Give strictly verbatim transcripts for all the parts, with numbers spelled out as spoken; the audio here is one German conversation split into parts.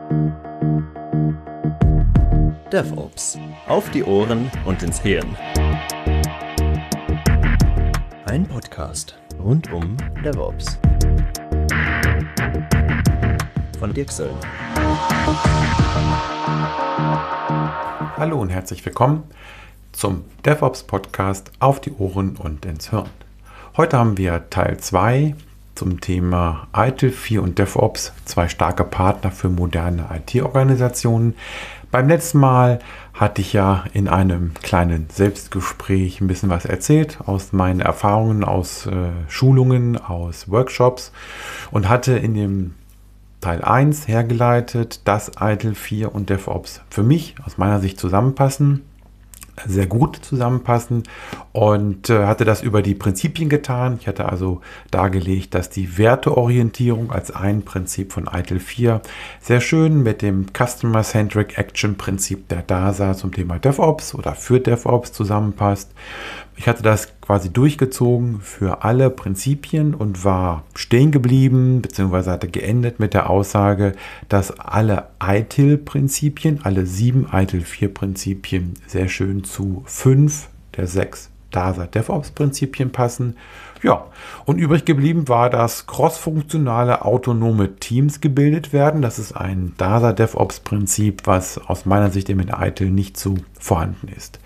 DevOps. Auf die Ohren und ins Hirn. Ein Podcast rund um DevOps. Von Dirk Söllner. Hallo und herzlich willkommen zum DevOps-Podcast Auf die Ohren und ins Hirn. Heute haben wir Teil zwei zum Thema I T I L vier und DevOps, zwei starke Partner für moderne I T-Organisationen. Beim letzten Mal hatte ich ja in einem kleinen Selbstgespräch ein bisschen was erzählt aus meinen Erfahrungen, aus äh, Schulungen, aus Workshops und hatte in dem Teil eins hergeleitet, dass I T I L vier und DevOps für mich aus meiner Sicht zusammenpassen, sehr gut zusammenpassen und äh, hatte das über die Prinzipien getan. Ich hatte also dargelegt, dass die Werteorientierung als ein Prinzip von I T I L vier sehr schön mit dem Customer-Centric Action Prinzip der D A S A zum Thema DevOps oder für DevOps zusammenpasst. Ich hatte das quasi durchgezogen für alle Prinzipien und war stehen geblieben, beziehungsweise hatte geendet mit der Aussage, dass alle I T I L-Prinzipien, alle sieben I T I L vier Prinzipien sehr schön zu fünf der sechs D A S A DevOps-Prinzipien passen. Ja, und übrig geblieben war, dass crossfunktionale autonome Teams gebildet werden. Das ist ein D A S A DevOps-Prinzip, was aus meiner Sicht im I T I L nicht so vorhanden ist.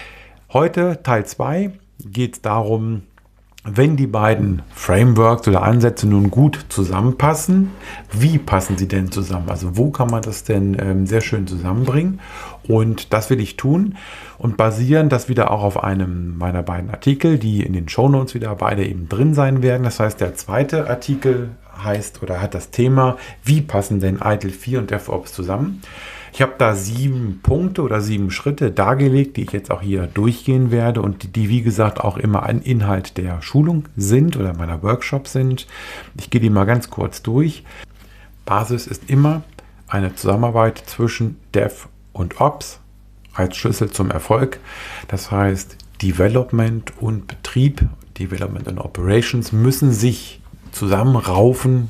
Heute, Teil zwei, geht es darum, wenn die beiden Frameworks oder Ansätze nun gut zusammenpassen, wie passen sie denn zusammen? Also wo kann man das denn ähm, sehr schön zusammenbringen? Und das will ich tun und basieren das wieder auch auf einem meiner beiden Artikel, die in den Shownotes wieder beide eben drin sein werden. Das heißt, der zweite Artikel heißt oder hat das Thema, wie passen denn I T I L vier und DevOps zusammen? Ich habe da sieben Punkte oder sieben Schritte dargelegt, die ich jetzt auch hier durchgehen werde und die, die wie gesagt auch immer ein Inhalt der Schulung sind oder meiner Workshops sind. Ich gehe die mal ganz kurz durch. Basis ist immer eine Zusammenarbeit zwischen Dev und Ops als Schlüssel zum Erfolg. Das heißt, Development und Betrieb, Development and Operations müssen sich zusammenraufen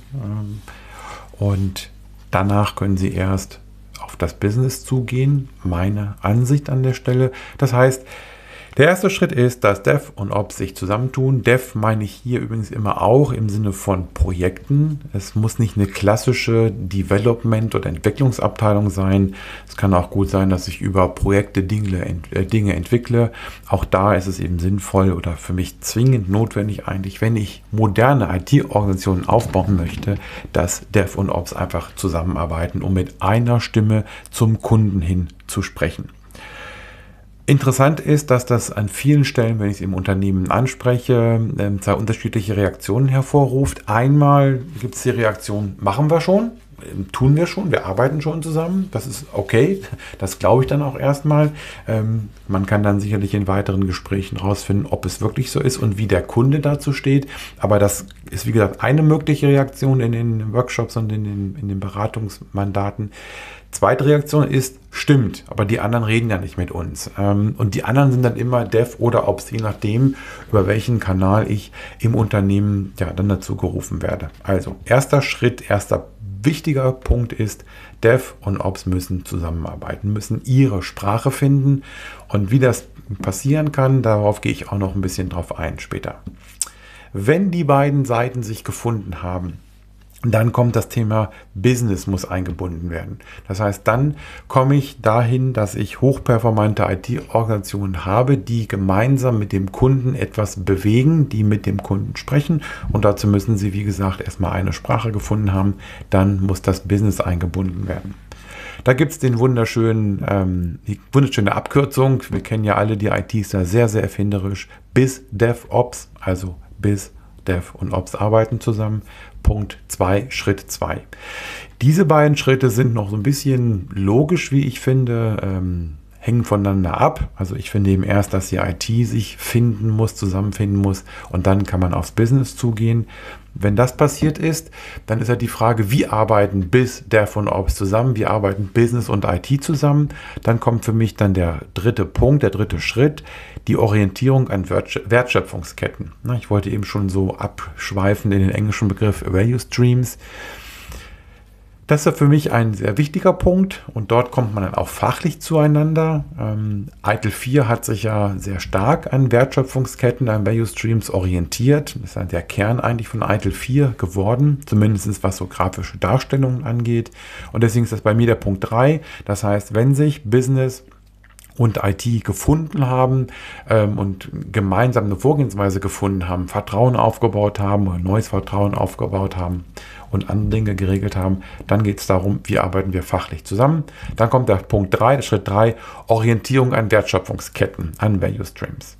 und danach können sie erst auf das Business zugehen, meine Ansicht an der Stelle. Das heißt, der erste Schritt ist, dass Dev und Ops sich zusammentun. Dev meine ich hier übrigens immer auch im Sinne von Projekten. Es muss nicht eine klassische Development- oder Entwicklungsabteilung sein. Es kann auch gut sein, dass ich über Projekte Dinge, äh, Dinge entwickle. Auch da ist es eben sinnvoll oder für mich zwingend notwendig eigentlich, wenn ich moderne I T-Organisationen aufbauen möchte, dass Dev und Ops einfach zusammenarbeiten, um mit einer Stimme zum Kunden hin zu sprechen. Interessant ist, dass das an vielen Stellen, wenn ich es im Unternehmen anspreche, zwei unterschiedliche Reaktionen hervorruft. Einmal gibt es die Reaktion, machen wir schon, tun wir schon, wir arbeiten schon zusammen. Das ist okay, das glaube ich dann auch erstmal. Ähm, man kann dann sicherlich in weiteren Gesprächen rausfinden, ob es wirklich so ist und wie der Kunde dazu steht. Aber das ist, wie gesagt, eine mögliche Reaktion in den Workshops und in den, in den Beratungsmandaten. Zweite Reaktion ist, stimmt, aber die anderen reden ja nicht mit uns. Und die anderen sind dann immer Dev oder Ops, je nachdem, über welchen Kanal ich im Unternehmen ja dann dazu gerufen werde. Also, erster Schritt, erster wichtiger Punkt ist, Dev und Ops müssen zusammenarbeiten, müssen ihre Sprache finden. Und wie das passieren kann, darauf gehe ich auch noch ein bisschen drauf ein später. Wenn die beiden Seiten sich gefunden haben, dann kommt das Thema Business muss eingebunden werden. Das heißt, dann komme ich dahin, dass ich hochperformante I T-Organisationen habe, die gemeinsam mit dem Kunden etwas bewegen, die mit dem Kunden sprechen. Und dazu müssen sie, wie gesagt, erstmal eine Sprache gefunden haben. Dann muss das Business eingebunden werden. Da gibt es den wunderschönen, ähm, die wunderschöne Abkürzung. Wir kennen ja alle, die I T ist da sehr, sehr erfinderisch. Biz, Dev, Ops, also Biz, Dev und Ops arbeiten zusammen. Punkt zwei, Schritt zwei. Diese beiden Schritte sind noch so ein bisschen logisch, wie ich finde, ähm, hängen voneinander ab. Also ich finde eben erst, dass die I T sich finden muss, zusammenfinden muss und dann kann man aufs Business zugehen. Wenn das passiert ist, dann ist ja die Frage, wie arbeiten Biz, Dev und Ops zusammen, wie arbeiten Business und I T zusammen. Dann kommt für mich dann der dritte Punkt, der dritte Schritt, die Orientierung an Wertschöpfungsketten. Ich wollte eben schon so abschweifen in den englischen Begriff Value Streams. Das ist für mich ein sehr wichtiger Punkt und dort kommt man dann auch fachlich zueinander. Ähm, I T I L vier hat sich ja sehr stark an Wertschöpfungsketten, an Value Streams orientiert. Das ist ja der Kern eigentlich von I T I L vier geworden, zumindest was so grafische Darstellungen angeht. Und deswegen ist das bei mir der Punkt drei. Das heißt, wenn sich Business und I T gefunden haben ähm, und gemeinsam eine Vorgehensweise gefunden haben, Vertrauen aufgebaut haben oder neues Vertrauen aufgebaut haben und andere Dinge geregelt haben, dann geht es darum, wie arbeiten wir fachlich zusammen. Dann kommt der Punkt drei, der Schritt drei, Orientierung an Wertschöpfungsketten, an Value Streams.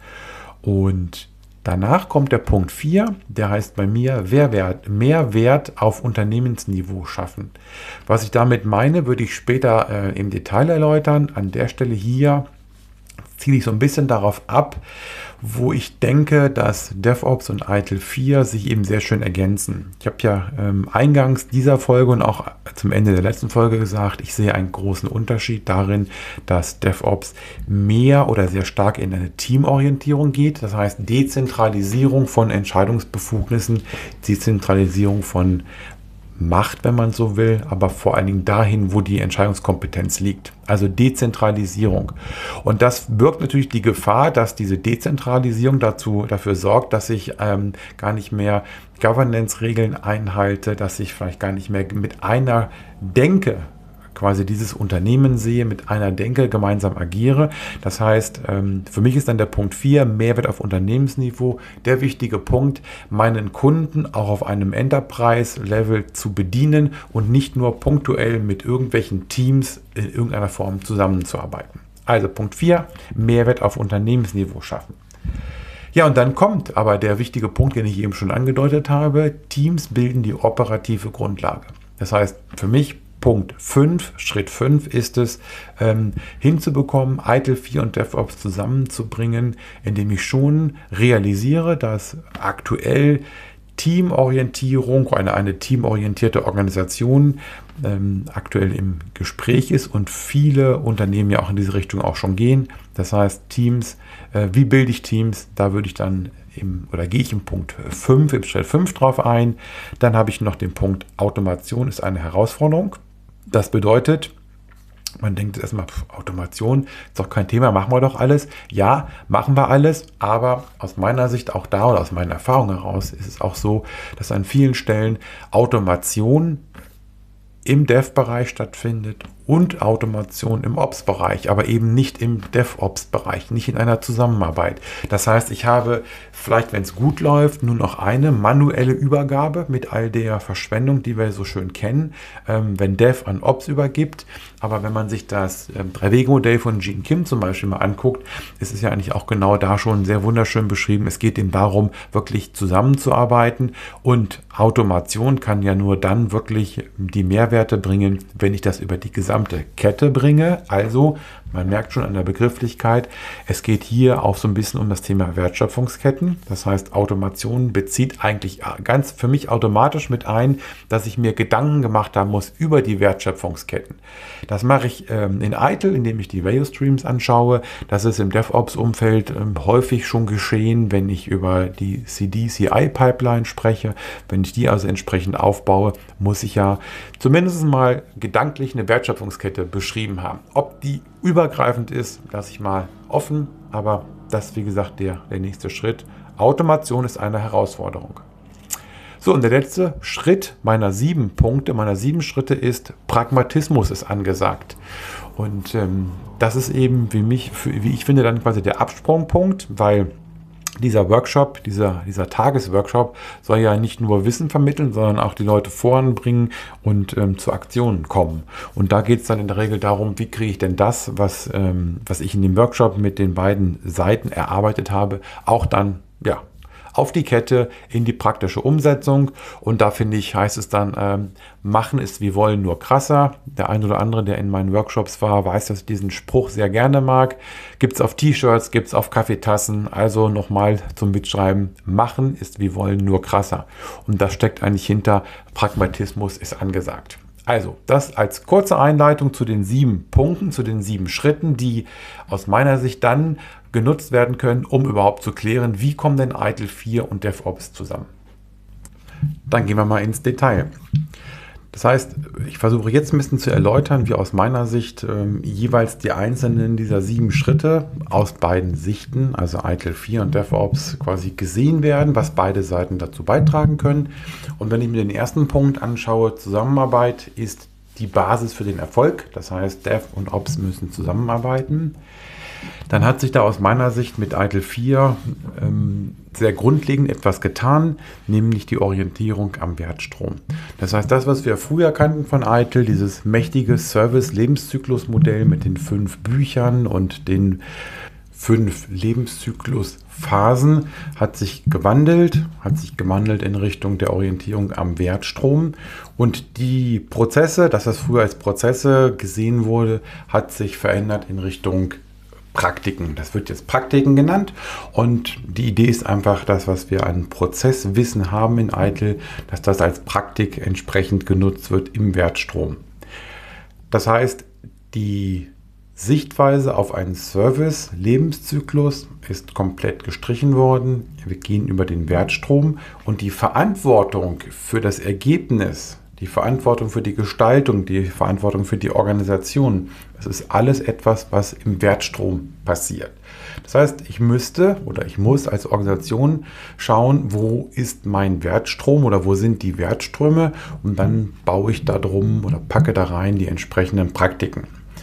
Und danach kommt der Punkt vier, der heißt bei mir Mehrwert, Mehrwert auf Unternehmensniveau schaffen. Was ich damit meine, würde ich später äh, im Detail erläutern. An der Stelle hier ziele ich so ein bisschen darauf ab, wo ich denke, dass DevOps und I T I L vier sich eben sehr schön ergänzen. Ich habe ja ähm, eingangs dieser Folge und auch zum Ende der letzten Folge gesagt, ich sehe einen großen Unterschied darin, dass DevOps mehr oder sehr stark in eine Teamorientierung geht. Das heißt Dezentralisierung von Entscheidungsbefugnissen, Dezentralisierung von Macht, wenn man so will, aber vor allen Dingen dahin, wo die Entscheidungskompetenz liegt. Also Dezentralisierung. Und das birgt natürlich die Gefahr, dass diese Dezentralisierung dazu, dafür sorgt, dass ich ähm, gar nicht mehr Governance-Regeln einhalte, dass ich vielleicht gar nicht mehr mit einer Denke quasi dieses Unternehmen sehe, mit einer Denke gemeinsam agiere. Das heißt, für mich ist dann der Punkt vier, Mehrwert auf Unternehmensniveau, der wichtige Punkt, meinen Kunden auch auf einem Enterprise-Level zu bedienen und nicht nur punktuell mit irgendwelchen Teams in irgendeiner Form zusammenzuarbeiten. Also Punkt vier, Mehrwert auf Unternehmensniveau schaffen. Ja, und dann kommt aber der wichtige Punkt, den ich eben schon angedeutet habe, Teams bilden die operative Grundlage. Das heißt, für mich Punkt fünf, Schritt fünf ist es, ähm, hinzubekommen, I T I L vier und DevOps zusammenzubringen, indem ich schon realisiere, dass aktuell Teamorientierung, eine, eine teamorientierte Organisation ähm, aktuell im Gespräch ist und viele Unternehmen ja auch in diese Richtung auch schon gehen. Das heißt, Teams, äh, wie bilde ich Teams? Da würde ich dann im, oder gehe ich im Punkt fünf, im Schritt fünf drauf ein. Dann habe ich noch den Punkt Automation ist eine Herausforderung. Das bedeutet, man denkt erstmal, pf, Automation ist doch kein Thema, machen wir doch alles. Ja, machen wir alles, aber aus meiner Sicht auch da oder aus meiner Erfahrung heraus ist es auch so, dass an vielen Stellen Automation im Dev-Bereich stattfindet und Automation im Ops-Bereich, aber eben nicht im DevOps-Bereich, nicht in einer Zusammenarbeit. Das heißt, ich habe vielleicht, wenn es gut läuft, nur noch eine manuelle Übergabe mit all der Verschwendung, die wir so schön kennen, ähm, wenn Dev an Ops übergibt. Aber wenn man sich das ähm, Drei-Wege-Modell von Gene Kim zum Beispiel mal anguckt, ist es ja eigentlich auch genau da schon sehr wunderschön beschrieben. Es geht eben darum, wirklich zusammenzuarbeiten und Automation kann ja nur dann wirklich die Mehrwerte bringen, wenn ich das über die gesamte Kette bringe. Also, man merkt schon an der Begrifflichkeit, es geht hier auch so ein bisschen um das Thema Wertschöpfungsketten. Das heißt, Automation bezieht eigentlich ganz für mich automatisch mit ein, dass ich mir Gedanken gemacht haben muss über die Wertschöpfungsketten. Das mache ich ähm, in I T I L, indem ich die Value Streams anschaue. Das ist im DevOps-Umfeld ähm, häufig schon geschehen, wenn ich über die C D C I-Pipeline spreche. Wenn ich die also entsprechend aufbaue, muss ich ja zumindest mal gedanklich eine Wertschöpfungskette beschrieben haben. Ob die übergreifend ist, lasse ich mal offen, aber das ist wie gesagt der, der nächste Schritt. Automation ist eine Herausforderung. So, und der letzte Schritt meiner sieben Punkte, meiner sieben Schritte ist, Pragmatismus ist angesagt. Und ähm, das ist eben, wie, mich, für, wie ich finde, dann quasi der Absprungpunkt, weil dieser Workshop, dieser, dieser Tagesworkshop soll ja nicht nur Wissen vermitteln, sondern auch die Leute voranbringen und ähm, zu Aktionen kommen. Und da geht es dann in der Regel darum, wie kriege ich denn das, was, ähm, was ich in dem Workshop mit den beiden Seiten erarbeitet habe, auch dann, ja, auf die Kette in die praktische Umsetzung. Und da finde ich, heißt es dann, ähm, machen ist wie wollen, nur krasser. Der ein oder andere, der in meinen Workshops war, weiß, dass ich diesen Spruch sehr gerne mag. Gibt es auf T-Shirts, gibt es auf Kaffeetassen. Also nochmal zum Mitschreiben, machen ist wie wollen, nur krasser. Und das steckt eigentlich hinter, Pragmatismus ist angesagt. Also, das als kurze Einleitung zu den sieben Punkten, zu den sieben Schritten, die aus meiner Sicht dann genutzt werden können, um überhaupt zu klären, wie kommen denn I T I L vier und DevOps zusammen. Dann gehen wir mal ins Detail. Das heißt, ich versuche jetzt ein bisschen zu erläutern, wie aus meiner Sicht ähm, jeweils die einzelnen dieser sieben Schritte aus beiden Sichten, also I T I L vier und DevOps, quasi gesehen werden, was beide Seiten dazu beitragen können. Und wenn ich mir den ersten Punkt anschaue, Zusammenarbeit ist die Basis für den Erfolg. Das heißt, Dev und Ops müssen zusammenarbeiten. Dann hat sich da aus meiner Sicht mit I T I L vier ähm, sehr grundlegend etwas getan, nämlich die Orientierung am Wertstrom. Das heißt, das, was wir früher kannten von I T I L, dieses mächtige Service-Lebenszyklusmodell mit den fünf Büchern und den fünf Lebenszyklusphasen, hat sich gewandelt, hat sich gewandelt in Richtung der Orientierung am Wertstrom. Und die Prozesse, dass das früher als Prozesse gesehen wurde, hat sich verändert in Richtung Praktiken. Das wird jetzt Praktiken genannt und die Idee ist einfach das, was wir an Prozesswissen haben in I T I L, dass das als Praktik entsprechend genutzt wird im Wertstrom. Das heißt, die Sichtweise auf einen Service-Lebenszyklus ist komplett gestrichen worden. Wir gehen über den Wertstrom und die Verantwortung für das Ergebnis, die Verantwortung für die Gestaltung, die Verantwortung für die Organisation, das ist alles etwas, was im Wertstrom passiert. Das heißt, ich müsste oder ich muss als Organisation schauen, wo ist mein Wertstrom oder wo sind die Wertströme und dann baue ich da drum oder packe da rein die entsprechenden Praktiken.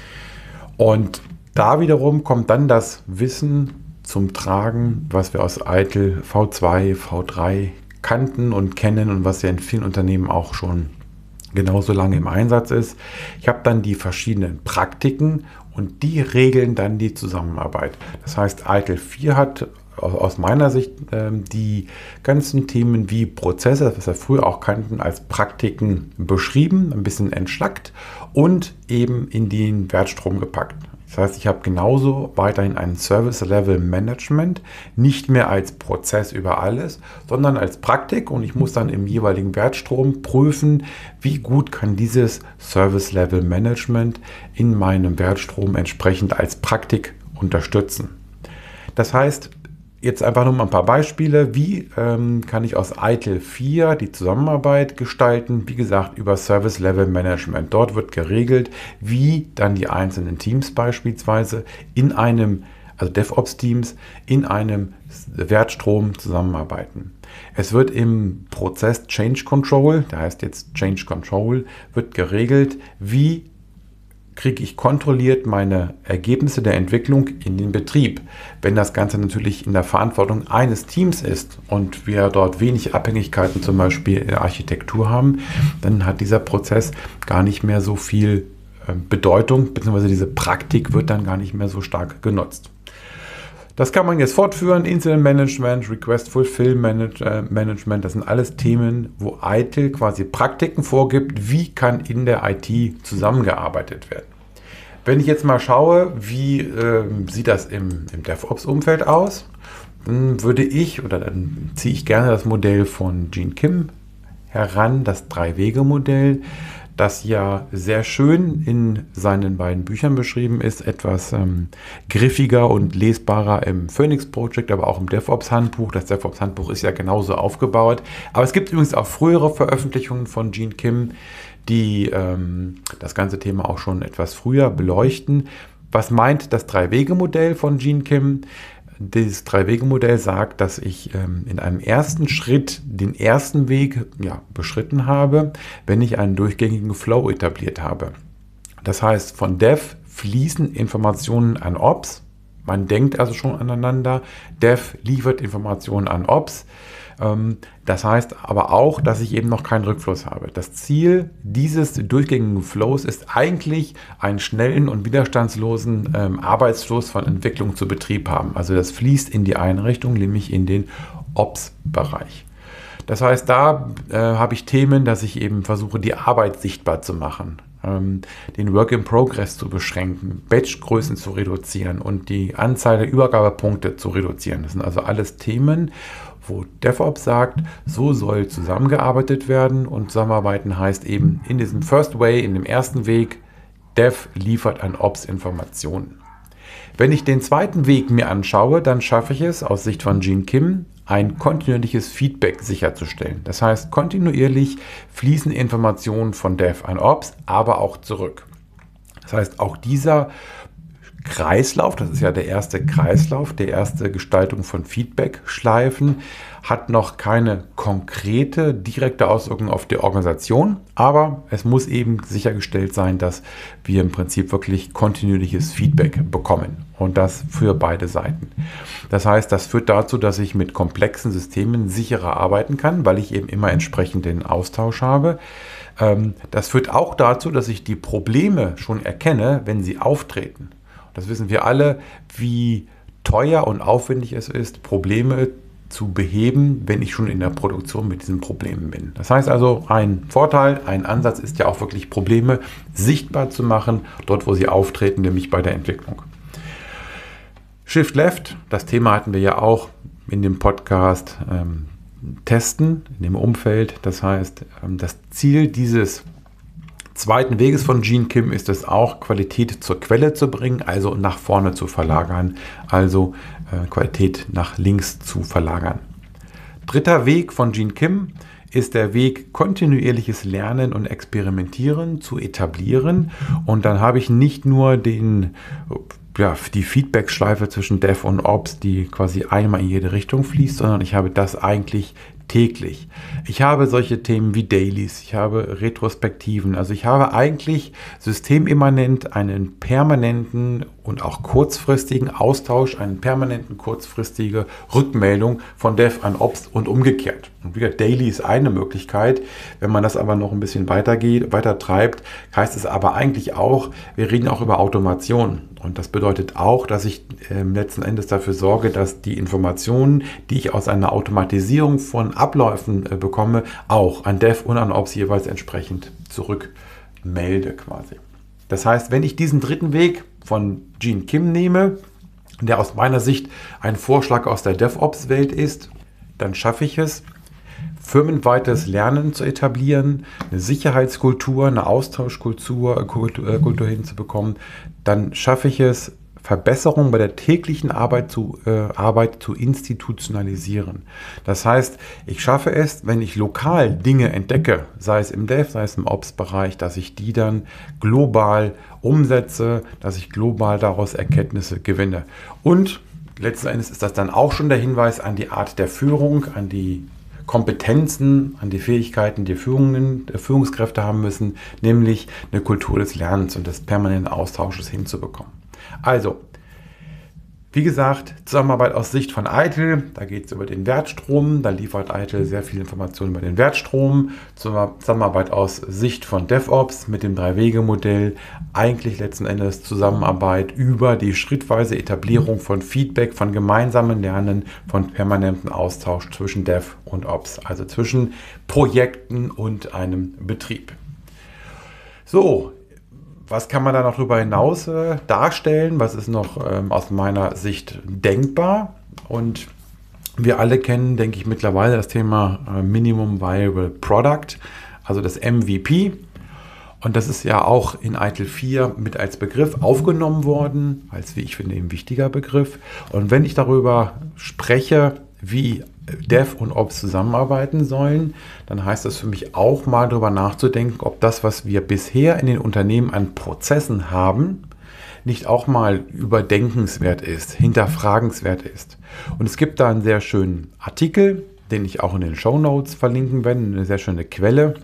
Und da wiederum kommt dann das Wissen zum Tragen, was wir aus I T I L V zwei, V drei kannten und kennen und was ja in vielen Unternehmen auch schon genauso lange im Einsatz ist. Ich habe dann die verschiedenen Praktiken und die regeln dann die Zusammenarbeit. Das heißt, I T I L vier hat aus meiner Sicht die ganzen Themen wie Prozesse, was wir früher auch kannten, als Praktiken beschrieben, ein bisschen entschlackt und eben in den Wertstrom gepackt. Das heißt, ich habe genauso weiterhin ein Service-Level-Management, nicht mehr als Prozess über alles, sondern als Praktik und ich muss dann im jeweiligen Wertstrom prüfen, wie gut kann dieses Service-Level-Management in meinem Wertstrom entsprechend als Praktik unterstützen. Das heißt, jetzt einfach nur mal ein paar Beispiele. Wie ähm, kann ich aus I T I L vier die Zusammenarbeit gestalten? Wie gesagt, über Service Level Management. Dort wird geregelt, wie dann die einzelnen Teams beispielsweise in einem, also DevOps-Teams, in einem Wertstrom zusammenarbeiten. Es wird im Prozess Change Control, der heißt jetzt Change Control, wird geregelt, wie kriege ich kontrolliert meine Ergebnisse der Entwicklung in den Betrieb. Wenn das Ganze natürlich in der Verantwortung eines Teams ist und wir dort wenig Abhängigkeiten zum Beispiel in der Architektur haben, dann hat dieser Prozess gar nicht mehr so viel Bedeutung, beziehungsweise diese Praktik wird dann gar nicht mehr so stark genutzt. Das kann man jetzt fortführen, Incident Management, Request Fulfill Management, das sind alles Themen, wo I T I L quasi Praktiken vorgibt, wie kann in der I T zusammengearbeitet werden. Wenn ich jetzt mal schaue, wie äh, sieht das im, im DevOps-Umfeld aus, dann würde ich oder dann ziehe ich gerne das Modell von Gene Kim heran, das Drei-Wege-Modell, das ja sehr schön in seinen beiden Büchern beschrieben ist, etwas ähm, griffiger und lesbarer im Phoenix Project, aber auch im DevOps-Handbuch. Das DevOps-Handbuch ist ja genauso aufgebaut. Aber es gibt übrigens auch frühere Veröffentlichungen von Gene Kim, die ähm, das ganze Thema auch schon etwas früher beleuchten. Was meint das Drei-Wege-Modell von Gene Kim? Dieses Drei-Wege-Modell sagt, dass ich ähm, in einem ersten Schritt den ersten Weg ja, beschritten habe, wenn ich einen durchgängigen Flow etabliert habe. Das heißt, von Dev fließen Informationen an Ops. Man denkt also schon aneinander. Dev liefert Informationen an Ops. Ähm, das heißt aber auch, dass ich eben noch keinen Rückfluss habe. Das Ziel dieses durchgängigen Flows ist eigentlich, einen schnellen und widerstandslosen ähm, Arbeitsfluss von Entwicklung zu Betrieb haben. Also das fließt in die eine Richtung, nämlich in den Ops-Bereich. Das heißt, da äh, habe ich Themen, dass ich eben versuche, die Arbeit sichtbar zu machen, ähm, den Work in Progress zu beschränken, Batchgrößen zu reduzieren und die Anzahl der Übergabepunkte zu reduzieren. Das sind also alles Themen, wo DevOps sagt, so soll zusammengearbeitet werden und zusammenarbeiten heißt eben in diesem First Way, in dem ersten Weg, Dev liefert an Ops Informationen. Wenn ich den zweiten Weg mir anschaue, dann schaffe ich es aus Sicht von Gene Kim, ein kontinuierliches Feedback sicherzustellen. Das heißt, kontinuierlich fließen Informationen von Dev an Ops, aber auch zurück. Das heißt, auch dieser Kreislauf, das ist ja der erste Kreislauf, der erste Gestaltung von Feedback-Schleifen, hat noch keine konkrete, direkte Auswirkung auf die Organisation, aber es muss eben sichergestellt sein, dass wir im Prinzip wirklich kontinuierliches Feedback bekommen und das für beide Seiten. Das heißt, das führt dazu, dass ich mit komplexen Systemen sicherer arbeiten kann, weil ich eben immer entsprechend den Austausch habe. Das führt auch dazu, dass ich die Probleme schon erkenne, wenn sie auftreten. Das wissen wir alle, wie teuer und aufwendig es ist, Probleme zu beheben, wenn ich schon in der Produktion mit diesen Problemen bin. Das heißt also, ein Vorteil, ein Ansatz ist ja auch wirklich Probleme sichtbar zu machen, dort wo sie auftreten, nämlich bei der Entwicklung. Shift Left, das Thema hatten wir ja auch in dem Podcast ähm, Testen, in dem Umfeld. Das heißt, ähm, das Ziel dieses zweiten Weges von Gene Kim ist es auch, Qualität zur Quelle zu bringen, also nach vorne zu verlagern, also äh, Qualität nach links zu verlagern. Dritter Weg von Gene Kim ist der Weg, kontinuierliches Lernen und Experimentieren zu etablieren. Und dann habe ich nicht nur den, ja, die Feedback-Schleife zwischen Dev und Ops, die quasi einmal in jede Richtung fließt, sondern ich habe das eigentlich täglich. Ich habe solche Themen wie Dailies, ich habe Retrospektiven, also ich habe eigentlich systemimmanent einen permanenten und auch kurzfristigen Austausch, eine permanenten kurzfristige Rückmeldung von Dev an Ops und umgekehrt. Und wieder Daily ist eine Möglichkeit. Wenn man das aber noch ein bisschen weitergeht, weiter treibt, heißt es aber eigentlich auch, wir reden auch über Automation. Und das bedeutet auch, dass ich äh, letzten Endes dafür sorge, dass die Informationen, die ich aus einer Automatisierung von Abläufen äh, bekomme, auch an Dev und an Ops jeweils entsprechend zurückmelde quasi. Das heißt, wenn ich diesen dritten Weg von Gene Kim nehme, der aus meiner Sicht ein Vorschlag aus der DevOps-Welt ist, dann schaffe ich es, firmenweites Lernen zu etablieren, eine Sicherheitskultur, eine Austauschkultur Kultur, Kultur hinzubekommen, dann schaffe ich es, Verbesserungen bei der täglichen Arbeit zu, äh, Arbeit zu institutionalisieren. Das heißt, ich schaffe es, wenn ich lokal Dinge entdecke, sei es im Dev, sei es im Ops-Bereich, dass ich die dann global umsetze, dass ich global daraus Erkenntnisse gewinne. Und letzten Endes ist das dann auch schon der Hinweis an die Art der Führung, an die Kompetenzen, an die Fähigkeiten, die Führungen, die Führungskräfte haben müssen, nämlich eine Kultur des Lernens und des permanenten Austausches hinzubekommen. Also, wie gesagt, Zusammenarbeit aus Sicht von Eitel, da geht es über den Wertstrom, da liefert Eitel sehr viele Informationen über den Wertstrom. Zusammenarbeit aus Sicht von DevOps mit dem Drei-Wege-Modell, eigentlich letzten Endes Zusammenarbeit über die schrittweise Etablierung von Feedback, von gemeinsamen Lernen, von permanentem Austausch zwischen Dev und Ops, also zwischen Projekten und einem Betrieb. So, was kann man da noch darüber hinaus äh, darstellen? Was ist noch ähm, aus meiner Sicht denkbar? Und wir alle kennen, denke ich, mittlerweile das Thema äh, Minimum Viable Product, also das M V P. Und das ist ja auch in Eitel vier mit als Begriff aufgenommen worden, als, wie ich finde, ein wichtiger Begriff. Und wenn ich darüber spreche, wie Dev und Ops zusammenarbeiten sollen, dann heißt das für mich auch mal darüber nachzudenken, ob das, was wir bisher in den Unternehmen an Prozessen haben, nicht auch mal überdenkenswert ist, hinterfragenswert ist. Und es gibt da einen sehr schönen Artikel, den ich auch in den Shownotes verlinken werde, eine sehr schöne Quelle.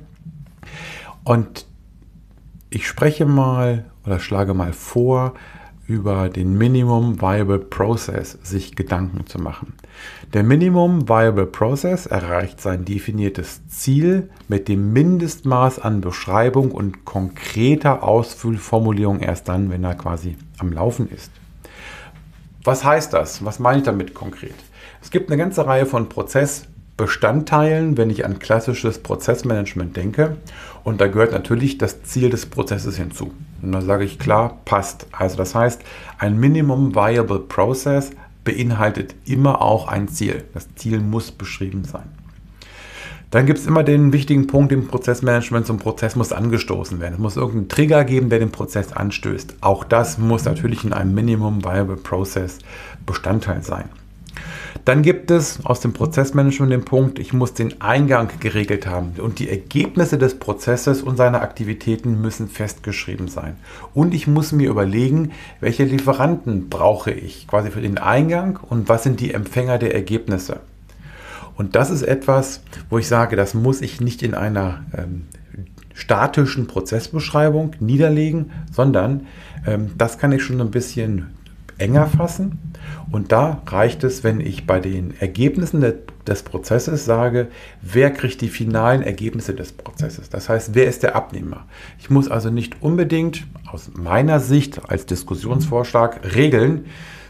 Und ich spreche mal oder schlage mal vor, über den Minimum Viable Process sich Gedanken zu machen. Der Minimum Viable Process erreicht sein definiertes Ziel mit dem Mindestmaß an Beschreibung und konkreter Ausfüllformulierung erst dann, wenn er quasi am Laufen ist. Was heißt das? Was meine ich damit konkret? Es gibt eine ganze Reihe von Prozessbestandteilen, wenn ich an klassisches Prozessmanagement denke. Und da gehört natürlich das Ziel des Prozesses hinzu. Und da sage ich klar, passt. Also das heißt, ein Minimum Viable Process beinhaltet immer auch ein Ziel. Das Ziel muss beschrieben sein. Dann gibt es immer den wichtigen Punkt im Prozessmanagement, so ein Prozess muss angestoßen werden. Es muss irgendeinen Trigger geben, der den Prozess anstößt. Auch das muss natürlich in einem Minimum Viable Process Bestandteil sein. Dann gibt es aus dem Prozessmanagement den Punkt, ich muss den Eingang geregelt haben und die Ergebnisse des Prozesses und seiner Aktivitäten müssen festgeschrieben sein. Und ich muss mir überlegen, welche Lieferanten brauche ich quasi für den Eingang und was sind die Empfänger der Ergebnisse. Und das ist etwas, wo ich sage, das muss ich nicht in einer ähm, statischen Prozessbeschreibung niederlegen, sondern ähm, das kann ich schon ein bisschen enger fassen. Und da reicht es, wenn ich bei den Ergebnissen de, des Prozesses sage, wer kriegt die finalen Ergebnisse des Prozesses. Das heißt, wer ist der Abnehmer? Ich muss also nicht unbedingt aus meiner Sicht als Diskussionsvorschlag regeln,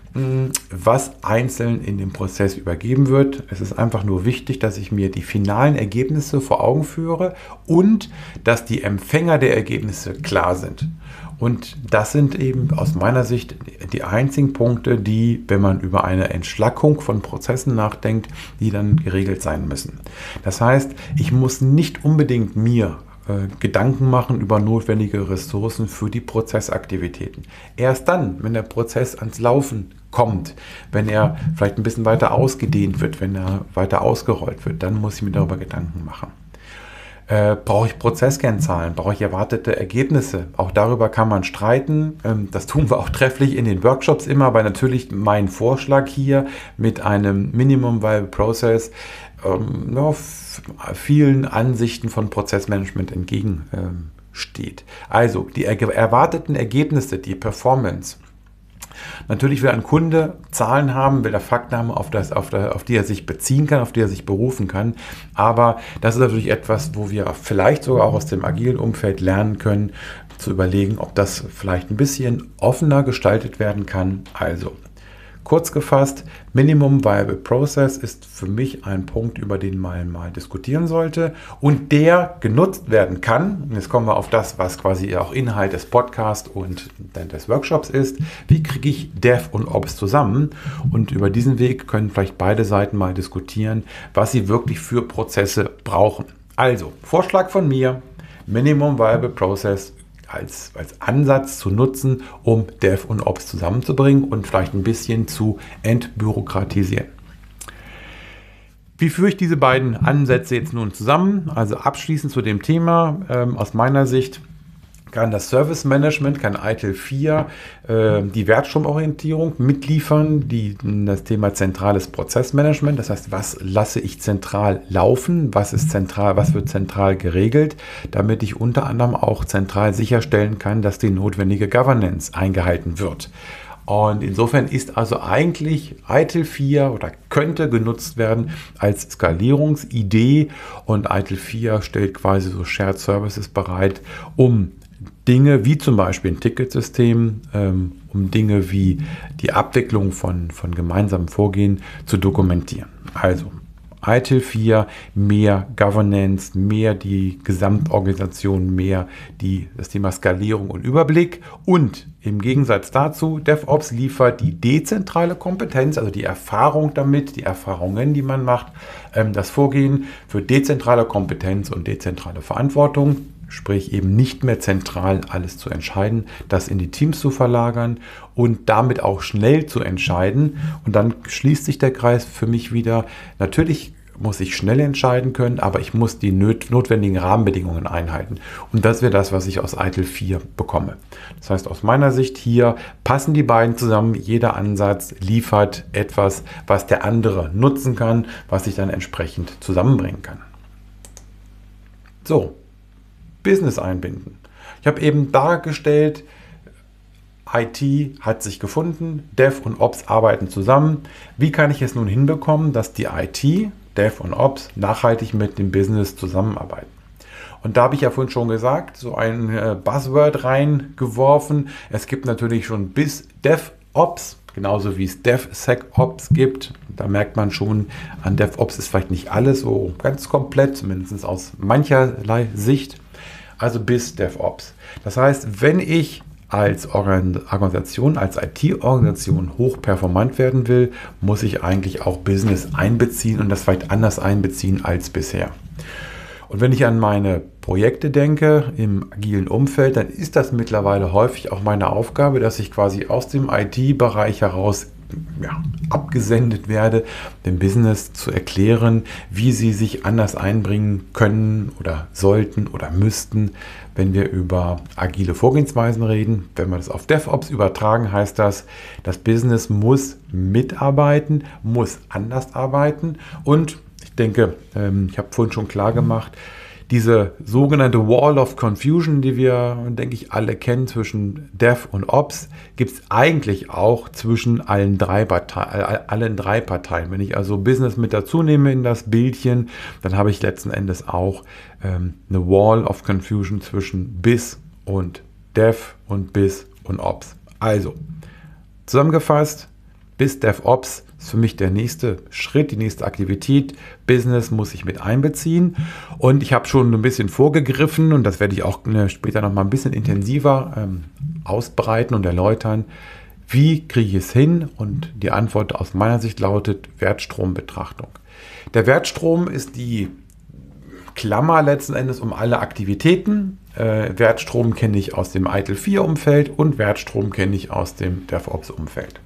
was einzeln in dem Prozess übergeben wird. Es ist einfach nur wichtig, dass ich mir die finalen Ergebnisse vor Augen führe und dass die Empfänger der Ergebnisse klar sind. Und das sind eben aus meiner Sicht die einzigen Punkte, die, wenn man über eine Entschlackung von Prozessen nachdenkt, die dann geregelt sein müssen. Das heißt, ich muss nicht unbedingt mir äh, Gedanken machen über notwendige Ressourcen für die Prozessaktivitäten. Erst dann, wenn der Prozess ans Laufen kommt, wenn er vielleicht ein bisschen weiter ausgedehnt wird, wenn er weiter ausgerollt wird, dann muss ich mir darüber Gedanken machen. Äh, brauche ich Prozesskennzahlen? Brauche ich erwartete Ergebnisse? Auch darüber kann man streiten. Ähm, das tun wir auch trefflich in den Workshops immer, aber natürlich mein Vorschlag hier mit einem Minimum Viable Process ähm, ja, vielen Ansichten von Prozessmanagement entgegensteht. Ähm, also die er- erwarteten Ergebnisse, die Performance. Natürlich will ein Kunde Zahlen haben, will er Fakten haben, auf, das, auf, der, auf die er sich beziehen kann, auf die er sich berufen kann. Aber das ist natürlich etwas, wo wir vielleicht sogar auch aus dem agilen Umfeld lernen können, zu überlegen, ob das vielleicht ein bisschen offener gestaltet werden kann. Also, kurz gefasst, Minimum Viable Process ist für mich ein Punkt, über den man mal diskutieren sollte und der genutzt werden kann. Und jetzt kommen wir auf das, was quasi auch Inhalt des Podcasts und des Workshops ist. Wie kriege ich Dev und Ops zusammen? Und über diesen Weg können vielleicht beide Seiten mal diskutieren, was sie wirklich für Prozesse brauchen. Also, Vorschlag von mir, Minimum Viable Process Als, als Ansatz zu nutzen, um Dev und Ops zusammenzubringen und vielleicht ein bisschen zu entbürokratisieren. Wie führe ich diese beiden Ansätze jetzt nun zusammen? Also abschließend zu dem Thema, ähm, aus meiner Sicht kann das Service Management, kann I T I L vier äh, die Wertstromorientierung mitliefern, die, das Thema zentrales Prozessmanagement, das heißt, was lasse ich zentral laufen, was ist zentral, was wird zentral geregelt, damit ich unter anderem auch zentral sicherstellen kann, dass die notwendige Governance eingehalten wird. Und insofern ist also eigentlich I T I L vier oder könnte genutzt werden als Skalierungsidee und I T I L vier stellt quasi so Shared Services bereit, um Dinge wie zum Beispiel ein Ticketsystem, ähm, um Dinge wie die Abwicklung von, von gemeinsamen Vorgehen zu dokumentieren. Also I T I L vier, mehr Governance, mehr die Gesamtorganisation, mehr die, das Thema Skalierung und Überblick. Und im Gegensatz dazu, DevOps liefert die dezentrale Kompetenz, also die Erfahrung damit, die Erfahrungen, die man macht, ähm, das Vorgehen für dezentrale Kompetenz und dezentrale Verantwortung. Sprich eben nicht mehr zentral alles zu entscheiden, das in die Teams zu verlagern und damit auch schnell zu entscheiden. Und dann schließt sich der Kreis für mich wieder. Natürlich muss ich schnell entscheiden können, aber ich muss die notwendigen Rahmenbedingungen einhalten. Und das wäre das, was ich aus I T I L vier bekomme. Das heißt, aus meiner Sicht hier passen die beiden zusammen. Jeder Ansatz liefert etwas, was der andere nutzen kann, was ich dann entsprechend zusammenbringen kann. So. Business einbinden. Ich habe eben dargestellt, I T hat sich gefunden, Dev und Ops arbeiten zusammen. Wie kann ich es nun hinbekommen, dass die I T, Dev und Ops nachhaltig mit dem Business zusammenarbeiten? Und da habe ich ja vorhin schon gesagt, so ein Buzzword reingeworfen. Es gibt natürlich schon bis DevOps, genauso wie es DevSecOps gibt. Da merkt man schon, an DevOps ist vielleicht nicht alles so ganz komplett, zumindest aus mancherlei Sicht. Also bis DevOps. Das heißt, wenn ich als Organisation, als I T-Organisation hochperformant werden will, muss ich eigentlich auch Business einbeziehen und das vielleicht anders einbeziehen als bisher. Und wenn ich an meine Projekte denke im agilen Umfeld, dann ist das mittlerweile häufig auch meine Aufgabe, dass ich quasi aus dem I T-Bereich heraus ja, abgesendet werde, dem Business zu erklären, wie sie sich anders einbringen können oder sollten oder müssten, wenn wir über agile Vorgehensweisen reden. Wenn wir das auf DevOps übertragen, heißt das, das Business muss mitarbeiten, muss anders arbeiten. Und ich denke, ich habe vorhin schon klar gemacht, diese sogenannte Wall of Confusion, die wir, denke ich, alle kennen zwischen Dev und Ops, gibt es eigentlich auch zwischen allen drei, Partei, allen drei Parteien. Wenn ich also Business mit dazu nehme in das Bildchen, dann habe ich letzten Endes auch ähm, eine Wall of Confusion zwischen Biz und Dev und Biz und Ops. Also, zusammengefasst, Biz, Dev, Ops ist für mich der nächste Schritt, die nächste Aktivität. Business muss ich mit einbeziehen. Und ich habe schon ein bisschen vorgegriffen und das werde ich auch später noch mal ein bisschen intensiver ähm, ausbreiten und erläutern. Wie kriege ich es hin? Und die Antwort aus meiner Sicht lautet Wertstrombetrachtung. Der Wertstrom ist die Klammer letzten Endes um alle Aktivitäten. Äh, Wertstrom kenne ich aus dem I T I L vier Umfeld und Wertstrom kenne ich aus dem DevOps Umfeld.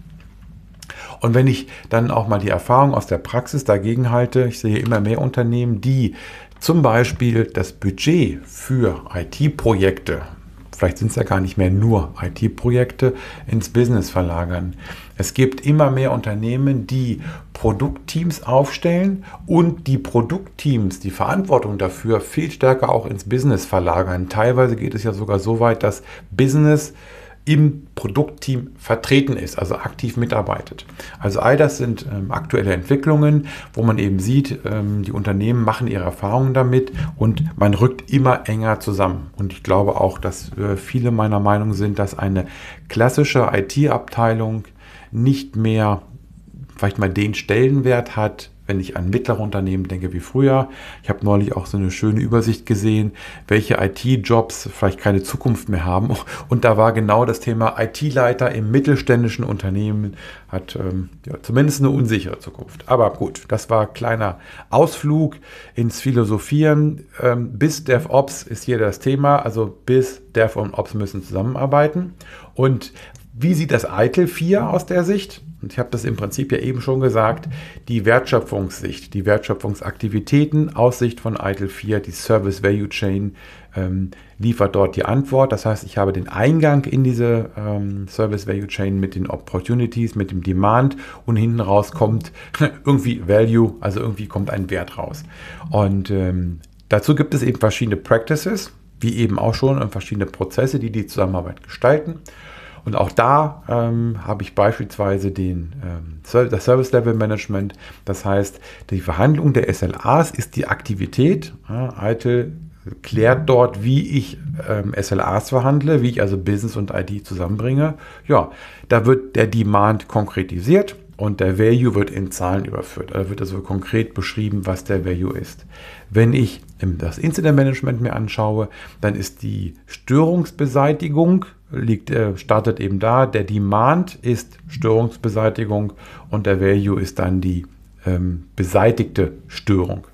Und wenn ich dann auch mal die Erfahrung aus der Praxis dagegen halte, ich sehe immer mehr Unternehmen, die zum Beispiel das Budget für I T-Projekte, vielleicht sind es ja gar nicht mehr nur I T-Projekte, ins Business verlagern. Es gibt immer mehr Unternehmen, die Produktteams aufstellen und die Produktteams, die Verantwortung dafür viel stärker auch ins Business verlagern. Teilweise geht es ja sogar so weit, dass Business im Produktteam vertreten ist, also aktiv mitarbeitet. Also all das sind ähm, aktuelle Entwicklungen, wo man eben sieht, ähm, die Unternehmen machen ihre Erfahrungen damit und man rückt immer enger zusammen. Und ich glaube auch, dass äh, viele meiner Meinung sind, dass eine klassische I T-Abteilung nicht mehr vielleicht mal den Stellenwert hat, wenn ich an mittlere Unternehmen denke wie früher. Ich habe neulich auch so eine schöne Übersicht gesehen, welche I T-Jobs vielleicht keine Zukunft mehr haben. Und da war genau das Thema I T-Leiter im mittelständischen Unternehmen, hat ähm, ja, zumindest eine unsichere Zukunft. Aber gut, das war ein kleiner Ausflug ins Philosophieren. Ähm, bis DevOps ist hier das Thema, also bis Dev und Ops müssen zusammenarbeiten. Und wie sieht das I T I L vier aus der Sicht? Und ich habe das im Prinzip ja eben schon gesagt, die Wertschöpfungssicht, die Wertschöpfungsaktivitäten aus Sicht von I T I L vier, die Service Value Chain ähm, liefert dort die Antwort. Das heißt, ich habe den Eingang in diese ähm, Service Value Chain mit den Opportunities, mit dem Demand und hinten raus kommt irgendwie Value, also irgendwie kommt ein Wert raus. Und ähm, dazu gibt es eben verschiedene Practices, wie eben auch schon, und verschiedene Prozesse, die die Zusammenarbeit gestalten. Und auch da ähm, habe ich beispielsweise den, ähm, das Service Level Management. Das heißt, die Verhandlung der S L As ist die Aktivität. Ja, I T I L klärt dort, wie ich ähm, S L As verhandle, wie ich also Business und I T zusammenbringe. Ja, da wird der Demand konkretisiert und der Value wird in Zahlen überführt. Da wird also konkret beschrieben, was der Value ist. Wenn ich das Incident Management mir anschaue, dann ist die Störungsbeseitigung liegt, äh, startet eben da. Der Demand ist Störungsbeseitigung und der Value ist dann die ähm, beseitigte Störung.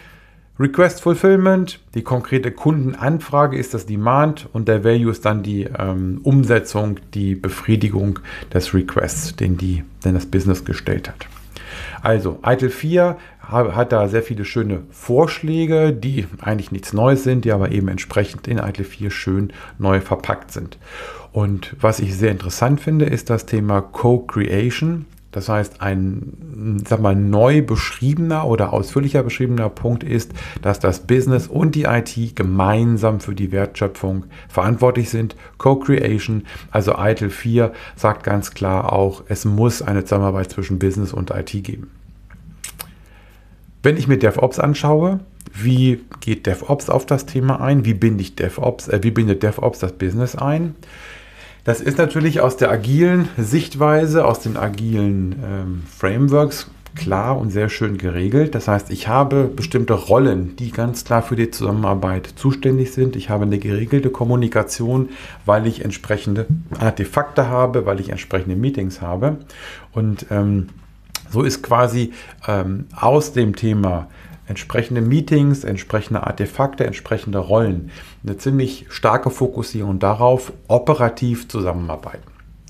Request Fulfillment, die konkrete Kundenanfrage ist das Demand und der Value ist dann die ähm, Umsetzung, die Befriedigung des Requests, den, die, den das Business gestellt hat. Also I T I L vier hat da sehr viele schöne Vorschläge, die eigentlich nichts Neues sind, die aber eben entsprechend in I T I L vier schön neu verpackt sind. Und was ich sehr interessant finde, ist das Thema Co-Creation. Das heißt, ein, sag mal, neu beschriebener oder ausführlicher beschriebener Punkt ist, dass das Business und die I T gemeinsam für die Wertschöpfung verantwortlich sind. Co-Creation, also I T I L vier sagt ganz klar auch, es muss eine Zusammenarbeit zwischen Business und I T geben. Wenn ich mir DevOps anschaue, wie geht DevOps auf das Thema ein? Wie binde ich DevOps, äh, wie bindet DevOps das Business ein? Das ist natürlich aus der agilen Sichtweise, aus den agilen ähm, Frameworks klar und sehr schön geregelt. Das heißt, ich habe bestimmte Rollen, die ganz klar für die Zusammenarbeit zuständig sind. Ich habe eine geregelte Kommunikation, weil ich entsprechende Artefakte habe, weil ich entsprechende Meetings habe. Und ähm, so ist quasi ähm, aus dem Thema entsprechende Meetings, entsprechende Artefakte, entsprechende Rollen eine ziemlich starke Fokussierung darauf, operativ zusammenarbeiten.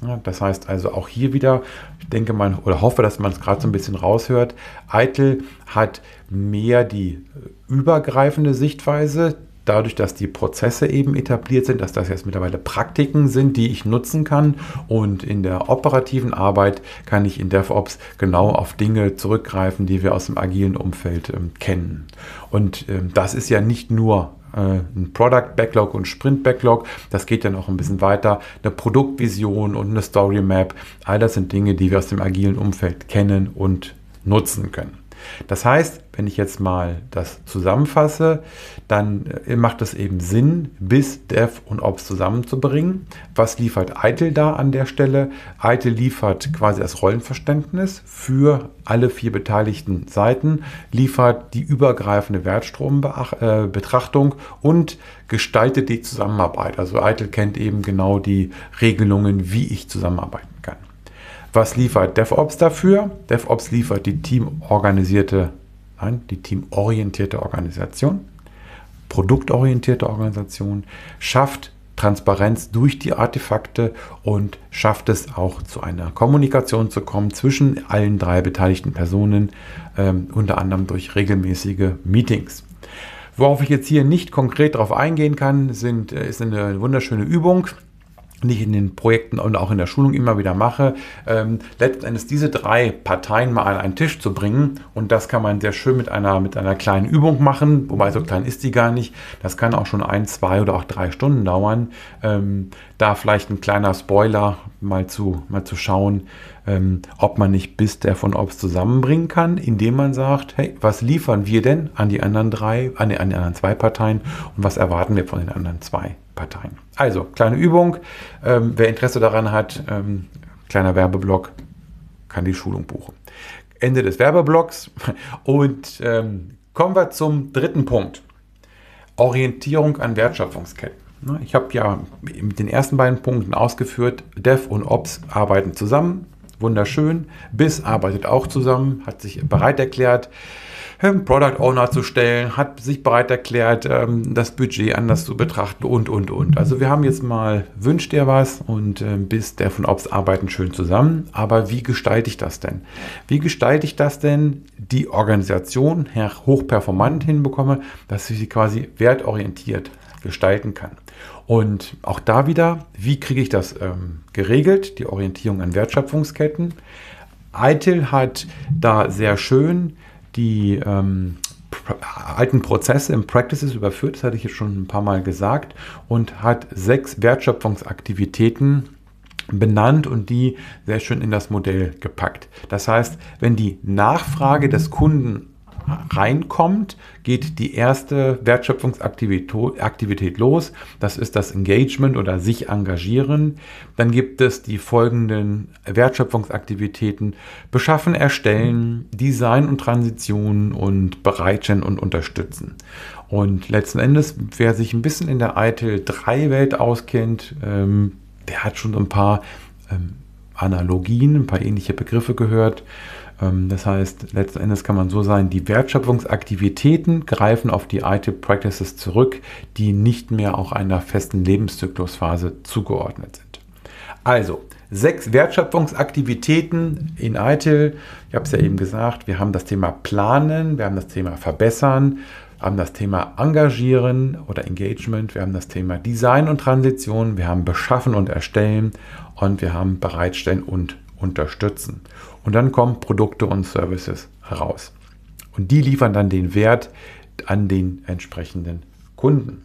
Ja, das heißt also auch hier wieder, ich denke mal oder hoffe, dass man es gerade so ein bisschen raushört, Eitel hat mehr die übergreifende Sichtweise, dadurch, dass die Prozesse eben etabliert sind, dass das jetzt mittlerweile Praktiken sind, die ich nutzen kann, und in der operativen Arbeit kann ich in DevOps genau auf Dinge zurückgreifen, die wir aus dem agilen Umfeld ähm, kennen. Und ähm, das ist ja nicht nur ein Product Backlog und Sprint Backlog, das geht ja noch ein bisschen weiter, eine Produktvision und eine Story Map, all das sind Dinge, die wir aus dem agilen Umfeld kennen und nutzen können. Das heißt, wenn ich jetzt mal das zusammenfasse, dann macht es eben Sinn, bis Dev und Ops zusammenzubringen. Was liefert Eitel da an der Stelle? Eitel liefert quasi das Rollenverständnis für alle vier beteiligten Seiten, liefert die übergreifende Wertstrombetrachtung und gestaltet die Zusammenarbeit. Also Eitel kennt eben genau die Regelungen, wie ich zusammenarbeiten kann. Was liefert DevOps dafür? DevOps liefert die teamorganisierte, nein, die teamorientierte Organisation, produktorientierte Organisation, schafft Transparenz durch die Artefakte und schafft es auch zu einer Kommunikation zu kommen zwischen allen drei beteiligten Personen, ähm, unter anderem durch regelmäßige Meetings. Worauf ich jetzt hier nicht konkret darauf eingehen kann, sind, ist eine wunderschöne Übung, die ich in den Projekten und auch in der Schulung immer wieder mache, ähm, letztendlich diese drei Parteien mal an einen Tisch zu bringen. Und das kann man sehr schön mit einer, mit einer kleinen Übung machen, wobei so klein ist die gar nicht. Das kann auch schon ein, zwei oder auch drei Stunden dauern. Ähm, da vielleicht ein kleiner Spoiler, mal zu, mal zu schauen, ähm, ob man nicht bis der von Ops zusammenbringen kann, indem man sagt, hey, was liefern wir denn an die anderen drei, an die, an die anderen zwei Parteien und was erwarten wir von den anderen zwei Parteien. Also, kleine Übung. Ähm, wer Interesse daran hat, ähm, kleiner Werbeblock, kann die Schulung buchen. Ende des Werbeblocks. Und ähm, kommen wir zum dritten Punkt. Orientierung an Wertschöpfungsketten. Ich habe ja mit den ersten beiden Punkten ausgeführt, Dev und Ops arbeiten zusammen. Wunderschön. B I S arbeitet auch zusammen, hat sich bereit erklärt, Product Owner zu stellen, hat sich bereit erklärt, das Budget anders zu betrachten und, und, und. Also wir haben jetzt mal, wünscht dir was, und B I S, Dev und Ops arbeiten schön zusammen. Aber wie gestalte ich das denn? Wie gestalte ich das denn, die Organisation hochperformant hinbekomme, dass ich sie quasi wertorientiert gestalten kann? Und auch da wieder, wie kriege ich das ähm, geregelt, die Orientierung an Wertschöpfungsketten? Eitel hat da sehr schön die ähm, alten Prozesse im Practices überführt, das hatte ich jetzt schon ein paar Mal gesagt, und hat sechs Wertschöpfungsaktivitäten benannt und die sehr schön in das Modell gepackt. Das heißt, wenn die Nachfrage des Kunden reinkommt, geht die erste Wertschöpfungsaktivität Aktivität los. Das ist das Engagement oder sich engagieren. Dann gibt es die folgenden Wertschöpfungsaktivitäten: Beschaffen, Erstellen, Design und Transition und Bereitstellen und Unterstützen. Und letzten Endes, wer sich ein bisschen in der Eitel drei Welt auskennt, ähm, der hat schon so ein paar ähm, Analogien, ein paar ähnliche Begriffe gehört. Das heißt, letzten Endes kann man so sagen, die Wertschöpfungsaktivitäten greifen auf die Eitel Practices zurück, die nicht mehr auch einer festen Lebenszyklusphase zugeordnet sind. Also, sechs Wertschöpfungsaktivitäten in Eitel. Ich habe es ja eben gesagt, wir haben das Thema Planen, wir haben das Thema Verbessern, wir haben das Thema Engagieren oder Engagement, wir haben das Thema Design und Transition, wir haben Beschaffen und Erstellen und wir haben Bereitstellen und Unterstützen. Und dann kommen Produkte und Services heraus. Und die liefern dann den Wert an den entsprechenden Kunden.